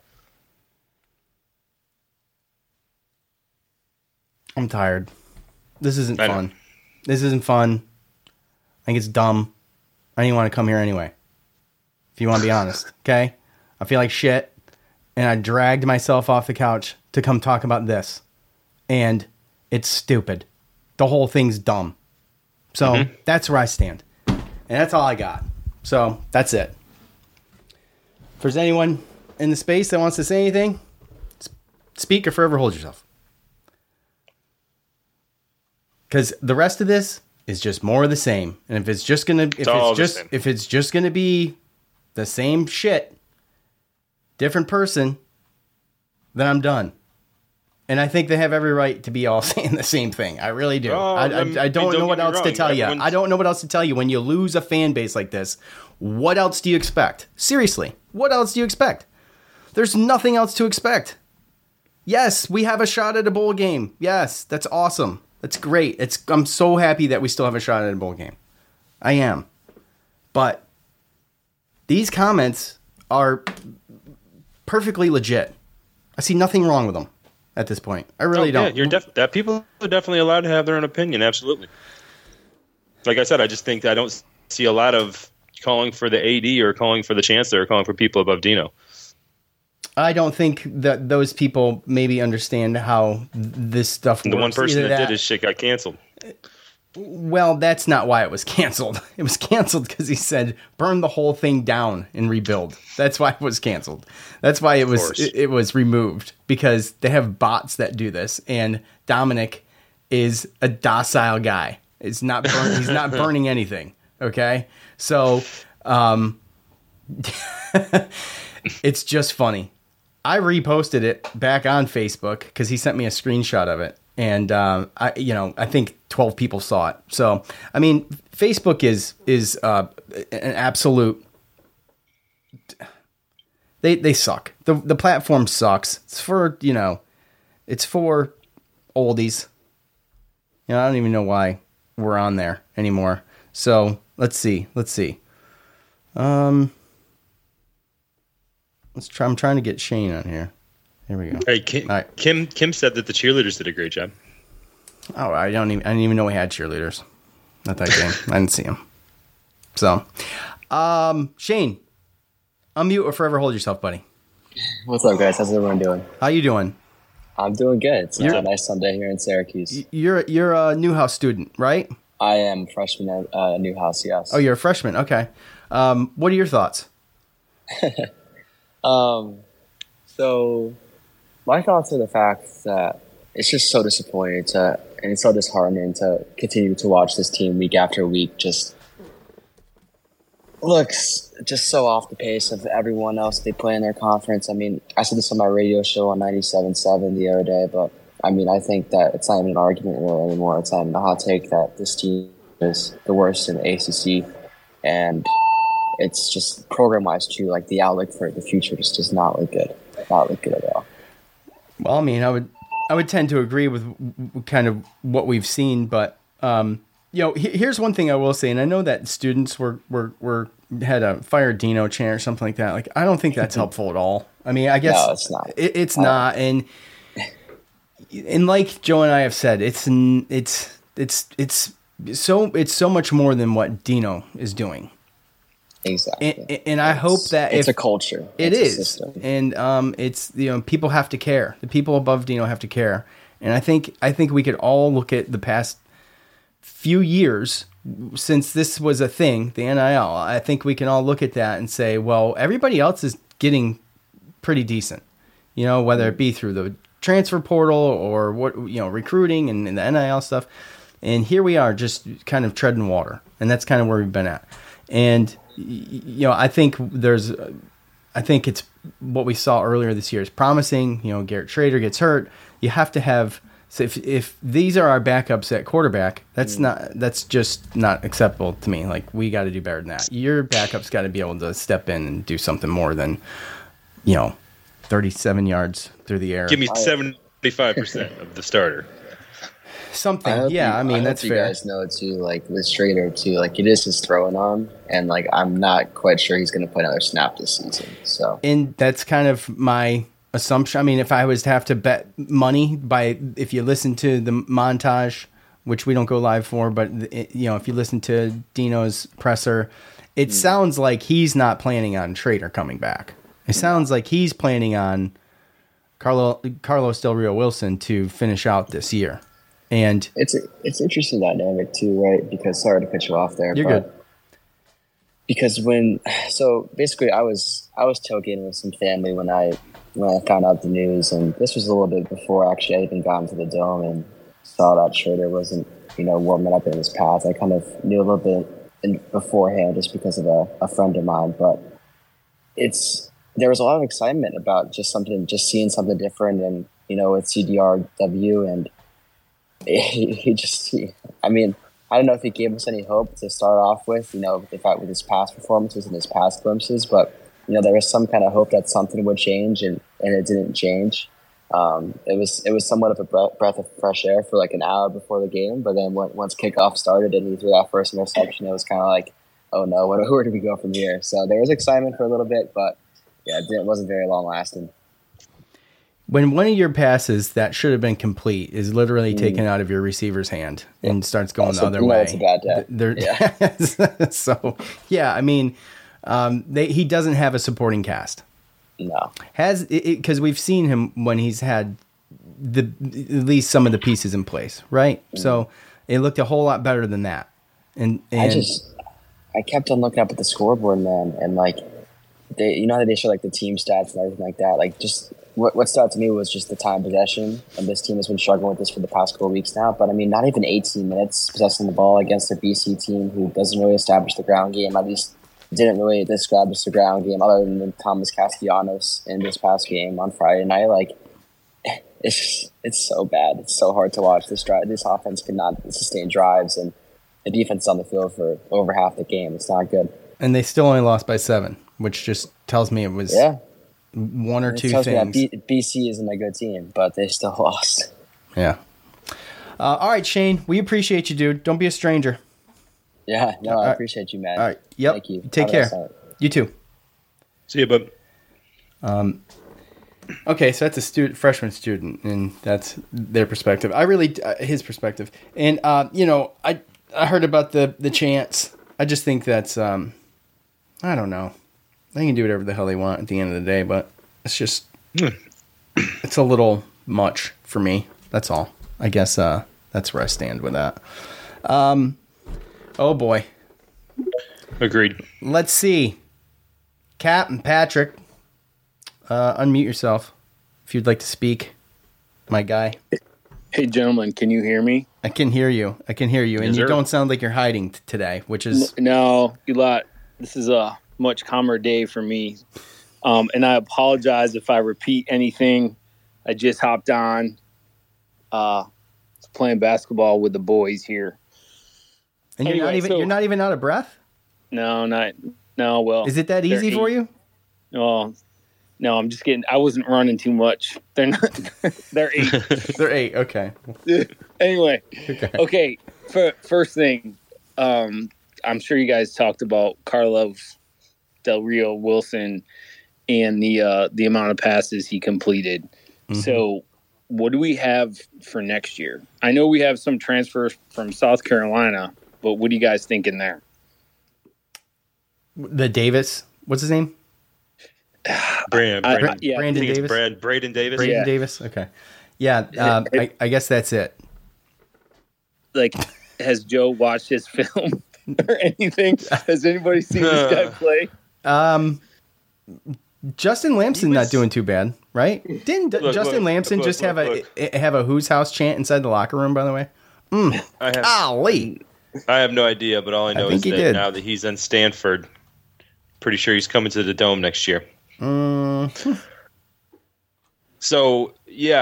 I'm tired. This isn't fun. This isn't fun. I think it's dumb. I didn't want to come here anyway. If you want to be honest, okay? I feel like shit, and I dragged myself off the couch to come talk about this, and it's stupid. The whole thing's dumb. So that's where I stand, and that's all I got. So that's it. If there's anyone in the space that wants to say anything, speak or forever hold yourself. Because the rest of this is just more of the same, and if it's just gonna be the same shit, different person, then I'm done. And I think they have every right to be all saying the same thing. I really do. I don't know what else to tell you. I don't know what else to tell you when you lose a fan base like this. What else do you expect? Seriously, what else do you expect? There's nothing else to expect. Yes, we have a shot at a bowl game. Yes, that's awesome. That's great. I'm so happy that we still have a shot at a bowl game. I am. But these comments are perfectly legit. I see nothing wrong with them at this point. I really don't. Yeah, people are definitely allowed to have their own opinion. Absolutely. Like I said, I just think I don't see a lot of calling for the AD or calling for the Chancellor or calling for people above Dino. I don't think that those people maybe understand how this stuff works. The one person that did his shit got canceled. Well, that's not why it was canceled. It was canceled because he said, burn the whole thing down and rebuild. That's why it was canceled. That's why it was removed, because they have bots that do this. And Dominic is a docile guy. He's not burning anything. Okay, so it's just funny. I reposted it back on Facebook because he sent me a screenshot of it, and I think 12 people saw it. So I mean, Facebook is an absolute. They suck. The platform sucks. It's for oldies. I don't even know why we're on there anymore. So let's see. I'm trying to get Shane on here. Here we go. Hey, Kim said that the cheerleaders did a great job. Oh, I didn't even know we had cheerleaders. Not that game. I didn't see them. So, Shane, unmute or forever hold yourself, buddy. What's up, guys? How's everyone doing? How you doing? I'm doing good. It's a nice Sunday here in Syracuse. You're a Newhouse student, right? I am a freshman at Newhouse, yes. Oh, you're a freshman. Okay. What are your thoughts? So my thoughts are the fact that it's just so disappointing and it's so disheartening to continue to watch this team week after week just looks just so off the pace of everyone else they play in their conference. I mean, I said this on my radio show on 97.7 the other day, but I mean, I think that it's not even an argument really anymore. It's not even a hot take that this team is the worst in the ACC, and it's just program-wise too. Like the outlook for the future just does not look good. Not look good at all. Well, I mean, I would tend to agree with kind of what we've seen, but here's one thing I will say, and I know that students had a fire Dino chant or something like that. Like, I don't think that's helpful at all. I mean, I guess no, it's not. It's not, and like Joe and I have said, it's so much more than what Dino is doing. Exactly. And I hope that it's a culture. It is, and it's people have to care. The people above Dino have to care, and I think we could all look at the past few years since this was a thing, the NIL. I think we can all look at that and say, well, everybody else is getting pretty decent, whether it be through the transfer portal or recruiting and the NIL stuff. And here we are just kind of treading water, and that's kind of where we've been at. And I think it's what we saw earlier this year is promising. Garrett Schrader gets hurt. You have to have. So if these are our backups at quarterback, that's just not acceptable to me. Like, we got to do better than that. Your backup's got to be able to step in and do something more than 37 yards through the air. Give me 75% of the starter. Something, I mean, that's fair. You guys know too, like with Schrader too, like it is his throwing arm, and like I'm not quite sure he's going to play another snap this season. So, and that's kind of my assumption. I mean, if I was to have to bet money if you listen to the montage, which we don't go live for, but if you listen to Dino's presser, it sounds like he's not planning on Schrader coming back. It sounds like he's planning on Carlos Del Rio Wilson to finish out this year. And it's interesting dynamic too, right? Because sorry to cut you off there. You're good. Because basically I was tailgating with some family when I found out the news, and this was a little bit before actually I even got into the dome and saw that Schrader wasn't warming up in his path. I kind of knew a little bit beforehand just because of a friend of mine, but there was a lot of excitement about just seeing something different, and with CDRW and. I mean, I don't know if he gave us any hope to start off with, with his past performances and his past glimpses, but, there was some kind of hope that something would change, and it didn't change. It was somewhat of a breath of fresh air for like an hour before the game, but then once kickoff started and he threw that first interception, it was kind of like, oh no, where do we go from here? So there was excitement for a little bit, but yeah, it wasn't very long lasting. When one of your passes that should have been complete is literally taken out of your receiver's hand and starts going the other way, it's a bad day. So, I mean, he doesn't have a supporting cast. No. Because we've seen him when he's had at least some of the pieces in place, right? So it looked a whole lot better than that. And I kept on looking up at the scoreboard, man, and like they show like the team stats and everything like that. Like just what stood out to me was just the time possession, and this team has been struggling with this for the past couple of weeks now. But I mean, not even 18 minutes possessing the ball against a BC team who doesn't really establish the ground game. At least didn't really establish the ground game other than Thomas Castellanos in this past game on Friday night. Like, it's so bad. It's so hard to watch. This offense could not sustain drives, and the defense is on the field for over half the game. It's not good. And they still only lost by 7, which just tells me it was one or two things. BC isn't a good team, but they still lost. Yeah. All right, Shane, we appreciate you, dude. Don't be a stranger. Yeah, no, I appreciate you, man. All right. Yep. Thank you. Take care. You too. See you, bud. Okay, so that's a freshman student, and that's their perspective. His perspective. And, I heard about the chants. I just think that's, I don't know. They can do whatever the hell they want at the end of the day, but it's just, it's a little much for me. That's all. I guess that's where I stand with that. Oh, boy. Agreed. Let's see. Cap and Patrick, unmute yourself if you'd like to speak, my guy. Hey, gentlemen, can you hear me? I can hear you. And you don't sound like you're hiding today, which is... No, this is a much calmer day for me. And I apologize if I repeat anything. I just hopped on playing basketball with the boys here. And you're not even out of breath? No, well... Is it that easy for you? No, I'm just kidding. I wasn't running too much. They're 8. They're 8, okay. Anyway, okay. First thing, I'm sure you guys talked about Carlos Del Rio Wilson and the amount of passes he completed. Mm-hmm. So what do we have for next year? I know we have some transfers from South Carolina, but what are you guys thinking there? The Davis, what's his name? Brandon Davis. Braden Davis. Braden Davis. Okay. Yeah. I guess that's it. Like, has Joe watched his film or anything? Has anybody seen this guy play? Justin Lamson not doing too bad, right? Didn't Justin Lamson just have a Who's House chant inside the locker room? By the way, I have no idea, but all I know is that now that he's in Stanford, pretty sure he's coming to the Dome next year. So,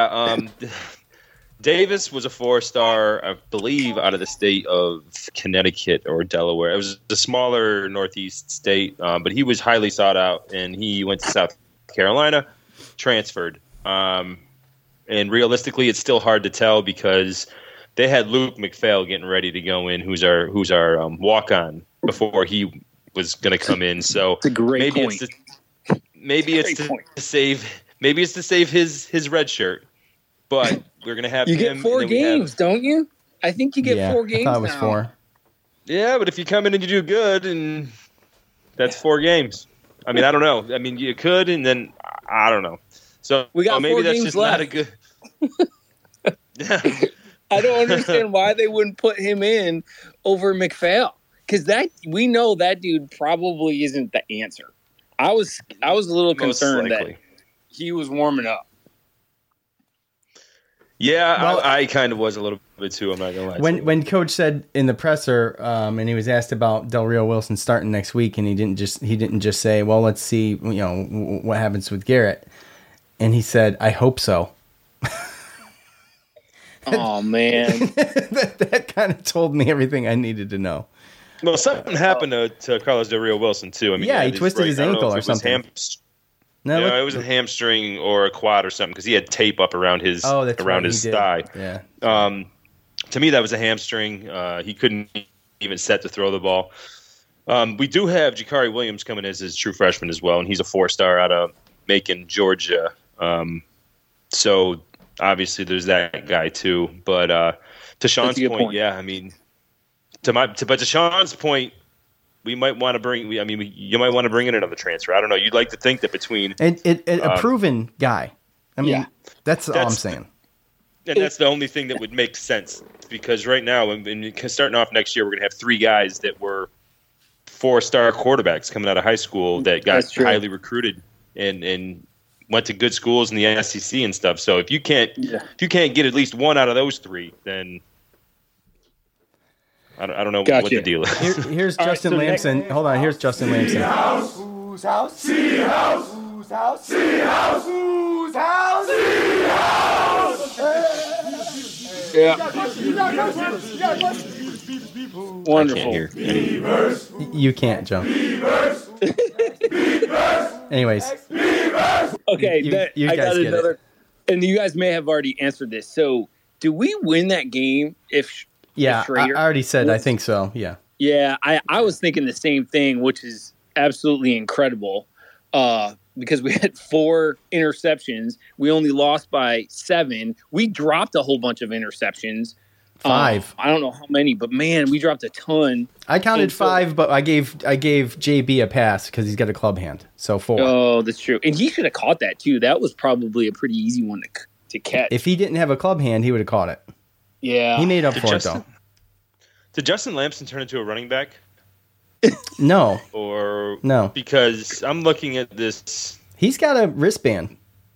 Davis was a 4-star, I believe, out of the state of Connecticut or Delaware. It was a smaller Northeast state, but he was highly sought out, and he went to South Carolina, transferred. And realistically, it's still hard to tell because they had Luke McPhail getting ready to go in, who's our walk-on before he was going to come in. So it's a great point. Maybe it's to save his red shirt, but we're gonna have you get 4 games, don't you? I think you get 4 games. I thought it was now. 4. Yeah, but if you come in and you do good, and that's 4 games. I mean, I don't know. I mean, you could, and then I don't know. So we got maybe 4 that's games just left. not a good. I don't understand why they wouldn't put him in over McPhail, because we know that dude probably isn't the answer. I was a little concerned that he was warming up. Yeah, Well, I kind of was a little bit too. I'm not gonna lie. When Coach said in the presser, and he was asked about Del Rio Wilson starting next week, and he didn't just say, "Well, let's see, what happens with Garrett," and he said, "I hope so." Oh man, that kind of told me everything I needed to know. Well, something happened to Carlos Del Rio Wilson too. I mean, he twisted his ankle or something. It was a hamstring or a quad or something because he had tape up around his his thigh. Yeah. To me, that was a hamstring. He couldn't even set to throw the ball. We do have Jakari Williams coming as his true freshman as well, and he's a 4-star out of Macon, Georgia. So obviously there's that guy too. But to Sean's point, yeah, I mean, to Sean's point, we might want to bring. You might want to bring in another transfer. I don't know. You'd like to think that between a proven guy. I mean, that's all I'm saying. And that's the only thing that would make sense because right now, and starting off next year, we're going to have 3 guys that were 4-star quarterbacks coming out of high school that got highly recruited and went to good schools in the SEC and stuff. So if you can't get at least one out of those three, then I don't know what the deal is. Here's Justin Lamson. Hold on. Here's Justin Lamson. Whose house? See house. Whose house? See house. Whose house? See house. Yeah. You got questions? Wonderful. You can't, Joe. Anyways. Okay, you I guys got get another. it. And you guys may have already answered this. So, do we win that game if? Yeah, if Schrader, I already said I think so. Yeah. Yeah, I was thinking the same thing, which is absolutely incredible. Because we had 4 interceptions, we only lost by 7. We dropped a whole bunch of interceptions. 5. I don't know how many, but man, we dropped a ton. I counted And so- 5, but I gave JB a pass because he's got a club hand. So 4. Oh, that's true. And he should have caught that too. That was probably a pretty easy one to catch. If he didn't have a club hand, he would have caught it. Yeah. He made up for it, though. Did Justin Lamson turn into a running back? No. Or No. Because I'm looking at this. He's got a wristband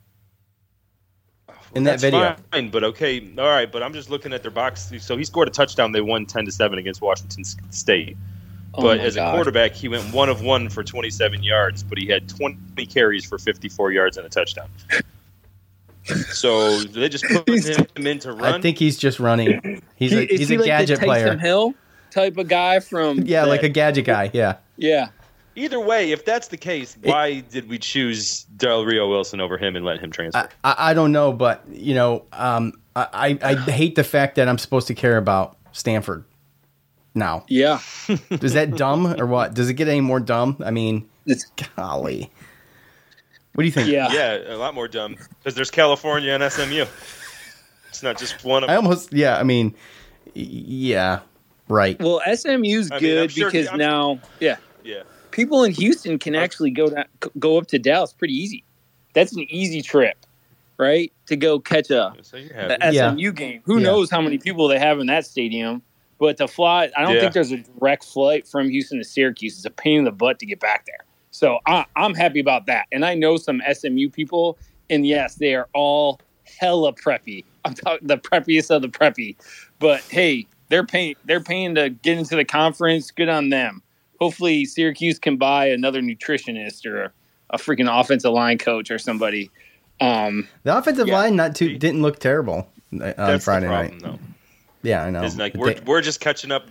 in that That's video. fine, but okay, all right. But I'm just looking at their box. So he scored a touchdown. They won 10-7 against Washington State. Oh But my as a God. quarterback, he went 1 of 1 for 27 yards. But he had 20 carries for 54 yards and a touchdown. So they just put him in to run. I think he's just running. He's Is he a like gadget the Taysom player. Hill type of guy from? Yeah, like a gadget guy. Yeah. Yeah. Either way, if that's the case, why did we choose Del Rio Wilson over him and let him transfer? I don't know, but I hate the fact that I'm supposed to care about Stanford now. Yeah. Is that dumb or what? Does it get any more dumb? I mean, golly. What do you think? Yeah, a lot more dumb because there's California and SMU. It's not just one of them. I mean, yeah, right. Well, SMU's I mean, good I'm sure- because I'm- now, Yeah. people in Houston can actually go up to Dallas pretty easy. That's an easy trip, right? To go catch a SMU game. Who knows how many people they have in that stadium? But to fly, I don't think there's a direct flight from Houston to Syracuse. It's a pain in the butt to get back there. So I'm happy about that. And I know some SMU people, and yes, they are all hella preppy. I'm talking the preppiest of the preppy. But hey, they're paying to get into the conference. Good on them. Hopefully Syracuse can buy another nutritionist or a freaking offensive line coach or somebody. The offensive line didn't look terrible on That's Friday the problem, night. though. Yeah, I know. It's like But we're just catching up,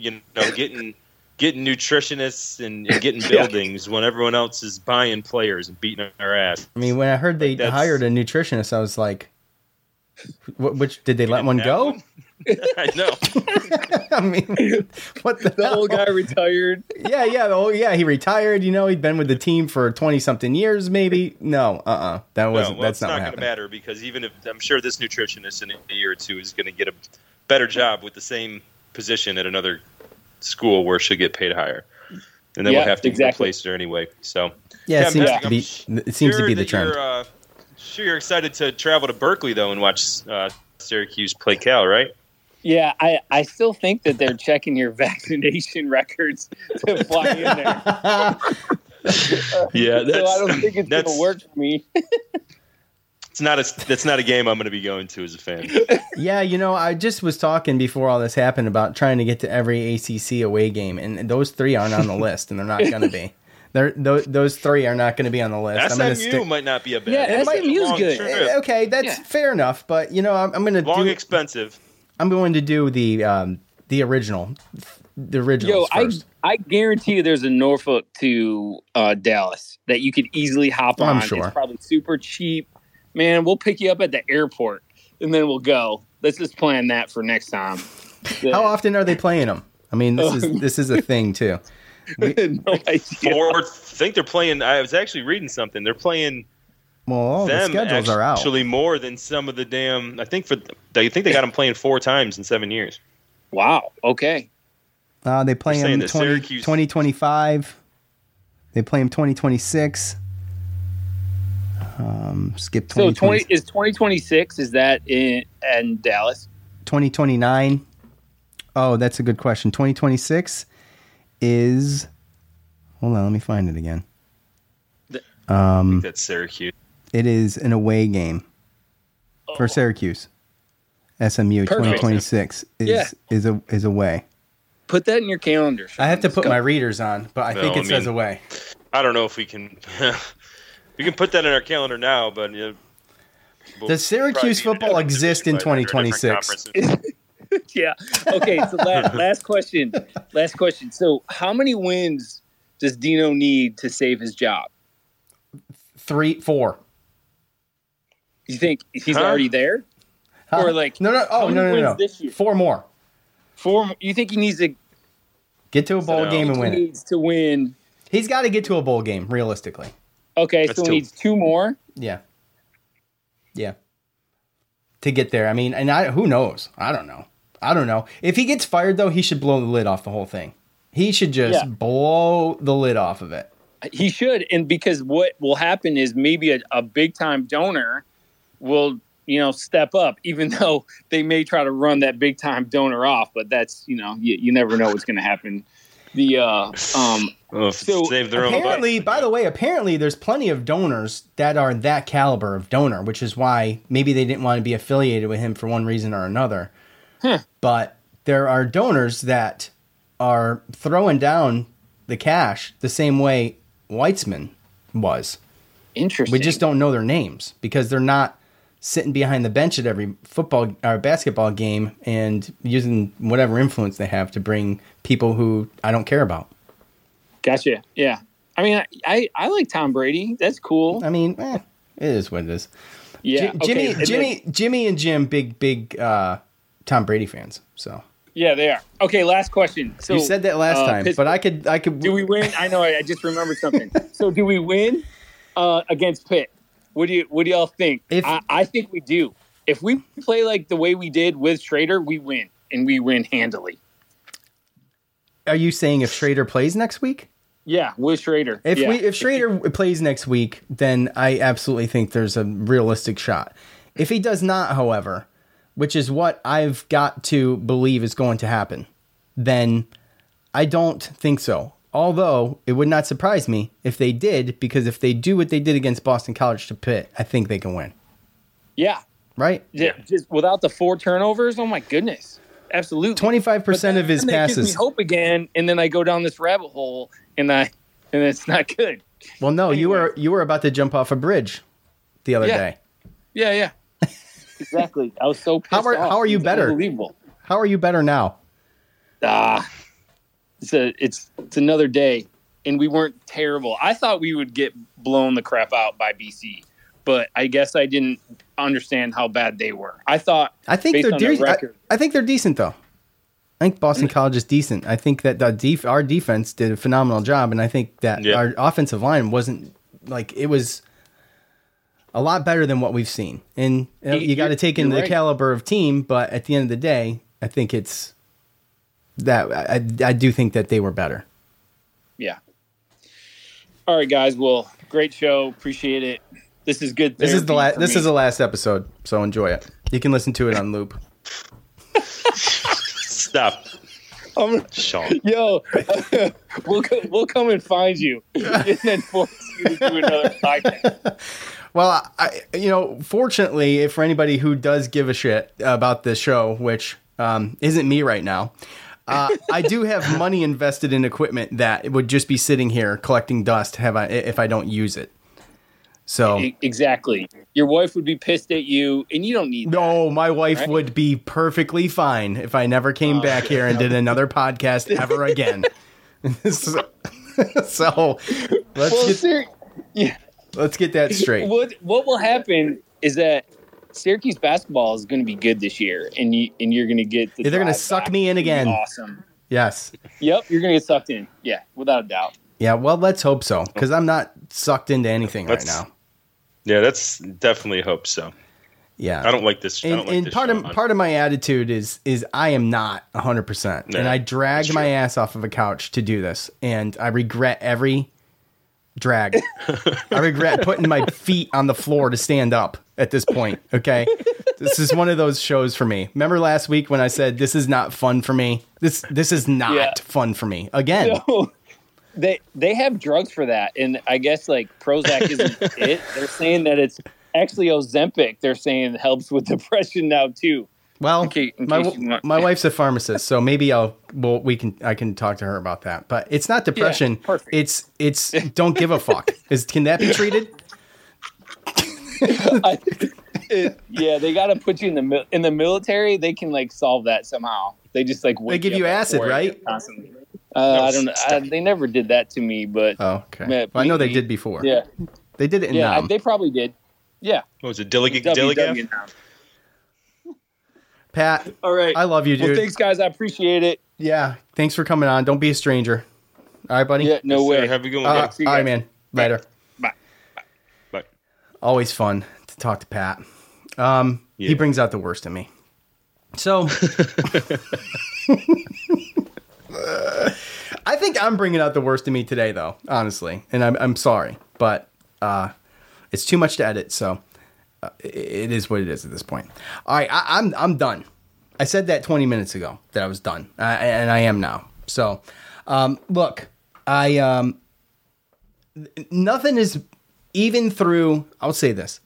getting nutritionists and getting buildings when everyone else is buying players and beating our ass. I mean, when I heard they hired a nutritionist, I was like, "Which did they let one go?" I know. I mean, what the old guy retired? Yeah. He retired. He'd been with the team for 20-something years, maybe. No, that wasn't. That's it's not not what going to happened. matter because even if I'm sure this nutritionist in a year or two is going to get a better job with the same position at another school where she'll get paid higher, and then we'll have to replace her anyway. So Yeah, it seems Patrick, to be. It seems to be the that trend. You're, sure, you're excited to travel to Berkeley though and watch Syracuse play Cal, right? Yeah, I still think that they're checking your vaccination records to fly in there. Yeah, so I don't think it's going to work for me. That's not a game I'm going to be going to as a fan. Yeah, I just was talking before all this happened about trying to get to every ACC away game, and those 3 aren't on the list, and they're not going to be. Those 3 are not going to to be on the list. SMU might not be a bad. Yeah, SMU's good. Okay, that's fair enough, but I'm going to long expensive. I'm going to do the original, Yo, first. I guarantee you, there's a Norfolk to Dallas that you could easily hop on. I'm sure. It's probably super cheap. Man, we'll pick you up at the airport, and then we'll go. Let's just plan that for next time. How often are they playing them? I mean, this is a thing too. No idea. I think they're playing. I was actually reading something. They're playing. Well, all the schedules are out. Actually, more than some of the damn. I think they got them playing 4 times in 7 years. Wow. Okay. They play They're saying them that Syracuse- 2025. They play them 2026. Skip So 2020, is 2026? Is that in Dallas? 2029. Oh, that's a good question. 2026 is. Hold on, let me find it again. I think that's Syracuse. It is an away game for Syracuse. SMU Perfect. 2026 is away. Put that in your calendar. I have to put my readers on, but I think it says away. I don't know if we can. We can put that in our calendar now, but does Syracuse football exist in 2026? Yeah. Okay. So last question. So, how many wins does Dino need to save his job? 3, 4. You think he's already there, or like no? Oh no! This year? 4 more. 4. You think he needs to get to a bowl game and win it? He needs to win. He's got to get to a bowl game realistically. Okay, so he needs 2 more. Yeah. To get there, I mean, and who knows? I don't know. If he gets fired, though, he should blow the lid off the whole thing. He should just blow the lid off of it. He should, and because what will happen is maybe a big-time donor will, step up, even though they may try to run that big-time donor off. But that's, you never know what's going to happen. Save their apparently, by the way, there's plenty of donors that are that caliber of donor, which is why maybe they didn't want to be affiliated with him for one reason or another. But there are donors that are throwing down the cash the same way Weitzman was. Interesting. We just don't know their names because they're not sitting behind the bench at every football or basketball game and using whatever influence they have to bring people who I don't care about. Gotcha. Yeah. I mean, I like Tom Brady. That's cool. I mean, it is what it is. Yeah. Jimmy and Jim, big Tom Brady fans. So. Yeah, they are. Okay, last question. So you said that last time, but I could. Do we win? I know. I just remembered something. So do we win against Pitt? What do y'all think? I think we do. If we play like the way we did with Schrader, we win, and we win handily. Are you saying if Schrader plays next week? Yeah, with Schrader. If Schrader plays next week, then I absolutely think there's a realistic shot. If he does not, however, which is what I've got to believe is going to happen, then I don't think so. Although it would not surprise me if they did, because if they do what they did against Boston College to Pitt, I think they can win. Yeah. Right? Yeah. Just without the 4 turnovers, oh my goodness. Absolutely. 25% of his passes. Gives me hope again, and then I go down this rabbit hole, and it's not good. Well, no, anyway. you were about to jump off a bridge the other day. Yeah. Exactly. I was so pissed off. How are you better? Unbelievable. How are you better now? It's another day, and we weren't terrible. I thought we would get blown the crap out by BC, but I guess I didn't understand how bad they were. I think they're decent, though. I think Boston College is decent. I think that our defense did a phenomenal job, and I think that our offensive line wasn't it was a lot better than what we've seen. And you got to take into the caliber of team, but at the end of the day, I think it's that I do think that they were better. Yeah. All right, guys. Well, great show. Appreciate it. This is good. This is the last episode, so enjoy it. You can listen to it on loop. Stop. Sean. Yo, we'll come and find you and then force you to do another podcast. Well, fortunately, for anybody who does give a shit about this show, which isn't me right now, I do have money invested in equipment that would just be sitting here collecting dust if I don't use it. So exactly, your wife would be pissed at you, and you don't need. No, my wife would be perfectly fine if I never came back here and did another podcast ever again. So let's get that straight. What will happen is that Syracuse basketball is going to be good this year, and you're going to get. They're going to suck me in again. Awesome. Yes. Yep, you're going to get sucked in. Yeah, without a doubt. Yeah, well, let's hope so, because I'm not sucked into anything right now. Yeah, that's definitely hope so. Yeah, I don't like this. And part of my attitude is I am not 100%, and I dragged my ass off of a couch to do this, and I regret every drag. I regret putting my feet on the floor to stand up at this point. Okay, this is one of those shows for me. Remember last week when I said this is not fun for me? This is not fun for me again. they have drugs for that, and I guess like Prozac isn't it. They're saying that it's actually Ozempic. They're saying it helps with depression now too. Well, my wife's a pharmacist, so maybe I can talk to her about that. But it's not depression. Yeah, perfect. It's don't give a fuck. Can that be treated? Yeah, they got to put you in the military. They can like solve that somehow. They just like they give you acid, right? Constantly. I don't know. They never did that to me, but okay. Well, I know they did before. Yeah, they did it. In they probably did. Yeah. What was it? Dilligaf? Pat, all right. I love you, dude. Well, thanks, guys. I appreciate it. Yeah, thanks for coming on. Don't be a stranger. All right, buddy? Yeah, no way. Have a good one. All right, man. Later. Bye. Always fun to talk to Pat. He brings out the worst in me. So, I think I'm bringing out the worst in me today, though, honestly. And I'm sorry, but it's too much to edit, so it is what it is at this point. All right, I'm done. I said that 20 minutes ago that I was done, and I am now. So, look, nothing is even through. I'll say this.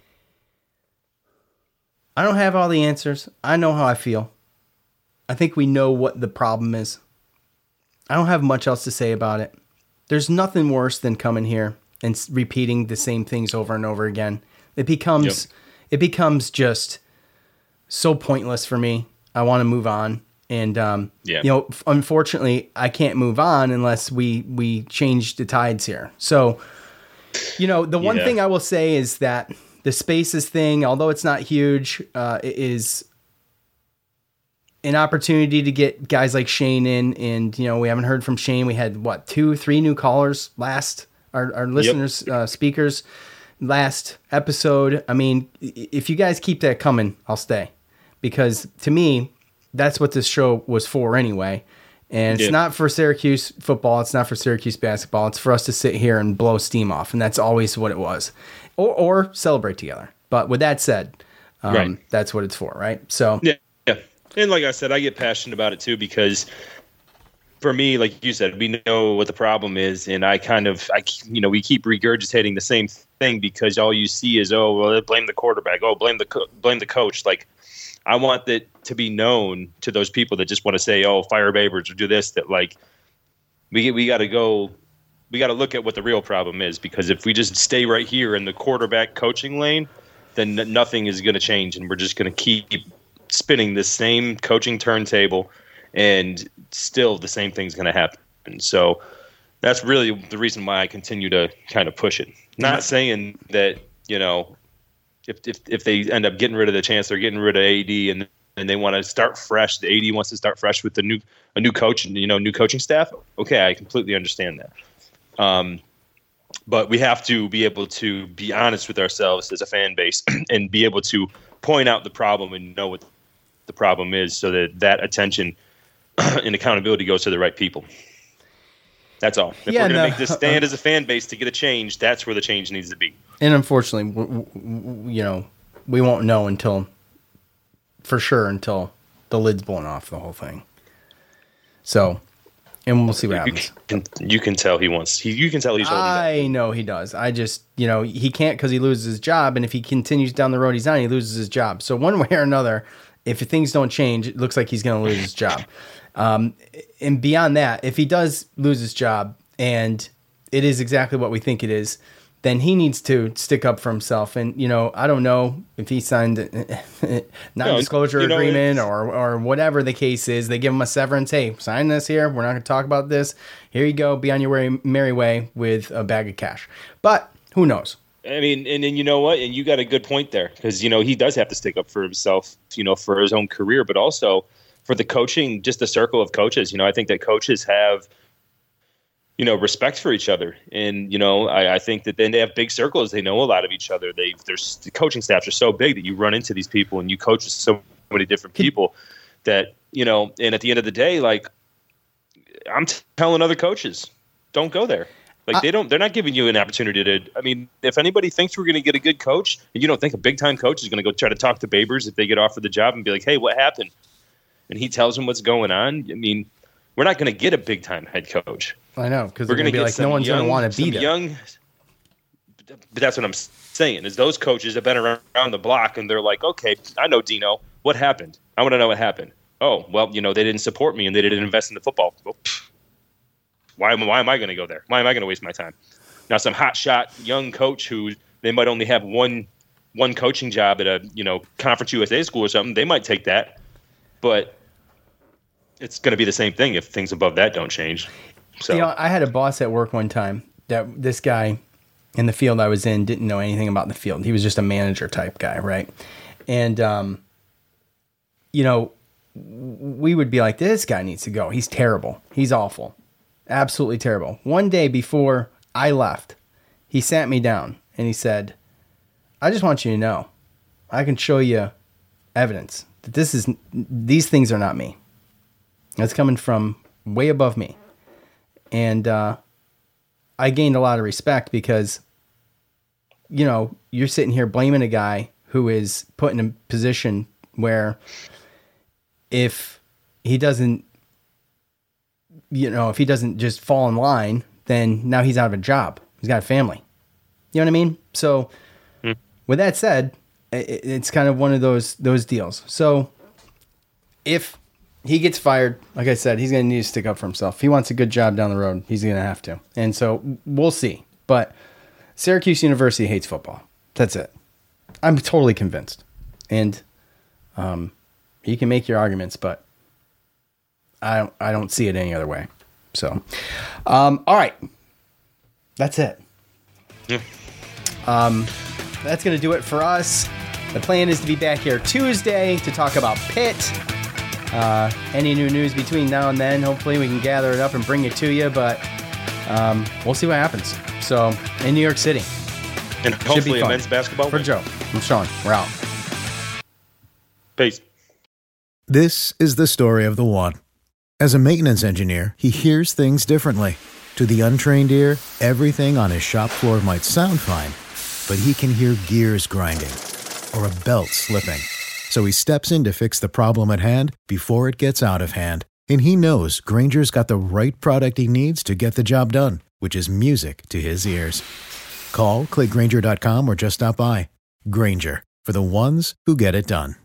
I don't have all the answers. I know how I feel. I think we know what the problem is. I don't have much else to say about it. There's nothing worse than coming here and repeating the same things over and over again. It becomes just so pointless for me. I want to move on. And, unfortunately, I can't move on unless we change the tides here. So, the one thing I will say is that the Spaces thing, although it's not huge, is an opportunity to get guys like Shane in. And, we haven't heard from Shane. We had, 2-3 new callers last, our listeners, speakers last episode. I mean, if you guys keep that coming, I'll stay. Because to me, that's what this show was for anyway. And it's not for Syracuse football. It's not for Syracuse basketball. It's for us to sit here and blow steam off. And that's always what it was. Or celebrate together. But with that said, that's what it's for, right? So yeah. And like I said, I get passionate about it too, because for me, like you said, we know what the problem is, and we keep regurgitating the same thing because all you see is, blame the quarterback, blame the coach. Like, I want that to be known to those people that just want to say, fire Babers or do this. That like we got to look at what the real problem is, because if we just stay right here in the quarterback coaching lane, then nothing is going to change, and we're just going to keep spinning the same coaching turntable, and still the same thing's going to happen. So that's really the reason why I continue to kind of push it. Not saying that, if they end up getting rid of the chancellor, getting rid of AD, and they want to start fresh, the AD wants to start fresh with a new coach and new coaching staff. Okay, I completely understand that. But we have to be able to be honest with ourselves as a fan base and be able to point out the problem and know what the problem is, so that attention and accountability goes to the right people. That's all. If we're going to make this stand as a fan base to get a change, that's where the change needs to be. And unfortunately, we won't know until the lid's blown off the whole thing. So, and we'll see what happens. You can tell he wants. You can tell he's holding back. I know he does. I just, he can't, because he loses his job, and if he continues down the road he's on, he loses his job. So one way or another, if things don't change, it looks like he's going to lose his job. And beyond that, if he does lose his job and it is exactly what we think it is, then he needs to stick up for himself. And, I don't know if he signed a non-disclosure agreement or whatever the case is. They give him a severance. Hey, sign this here. We're not going to talk about this. Here you go. Be on your merry way with a bag of cash. But who knows? I mean, and then you know what? And you got a good point there, because, he does have to stick up for himself, for his own career, but also for the coaching, just the circle of coaches. I think that coaches have, respect for each other. And, I think that then they have big circles. They know a lot of each other. The coaching staffs are so big that you run into these people and you coach with so many different people that, and at the end of the day, like, I'm telling other coaches, don't go there. Like, they're not giving you an opportunity to, if anybody thinks we're going to get a good coach, and you don't think a big time coach is going to go try to talk to Babers if they get offered the job and be like, hey, what happened? And he tells them what's going on. we're not going to get a big time head coach. I know, because we're going to be like, no one's going to want to be there. But that's what I'm saying, is those coaches have been around the block, and they're like, okay, I know Dino. What happened? I want to know what happened. Oh, well, they didn't support me, and they didn't invest in the football. Well, why am I going to go there? Why am I going to waste my time? Now, some hotshot young coach who they might only have one coaching job at a Conference USA school or something, they might take that. But it's going to be the same thing if things above that don't change. So I had a boss at work one time that this guy in the field I was in didn't know anything about the field. He was just a manager type guy, right? And we would be like, this guy needs to go. He's terrible. He's awful. Absolutely terrible. One day before I left, he sat me down and he said, I just want you to know, I can show you evidence that these things are not me. It's coming from way above me. And I gained a lot of respect because, you're sitting here blaming a guy who is put in a position where if he doesn't just fall in line, then now he's out of a job. He's got a family. You know what I mean? So with that said, it's kind of one of those deals. So if he gets fired, like I said, he's going to need to stick up for himself. If he wants a good job down the road, he's going to have to. And so we'll see. But Syracuse University hates football. That's it. I'm totally convinced. And you can make your arguments, but I don't see it any other way. So, all right. That's it. Yeah. That's going to do it for us. The plan is to be back here Tuesday to talk about Pitt. Any new news between now and then, hopefully we can gather it up and bring it to you, but we'll see what happens. So, in New York City. And hopefully a men's basketball For Joe, I'm Sean. We're out. Peace. This is the story of the one. As a maintenance engineer, he hears things differently. To the untrained ear, everything on his shop floor might sound fine, but he can hear gears grinding or a belt slipping. So he steps in to fix the problem at hand before it gets out of hand. And he knows Grainger's got the right product he needs to get the job done, which is music to his ears. Call, click Grainger.com, or just stop by. Grainger, for the ones who get it done.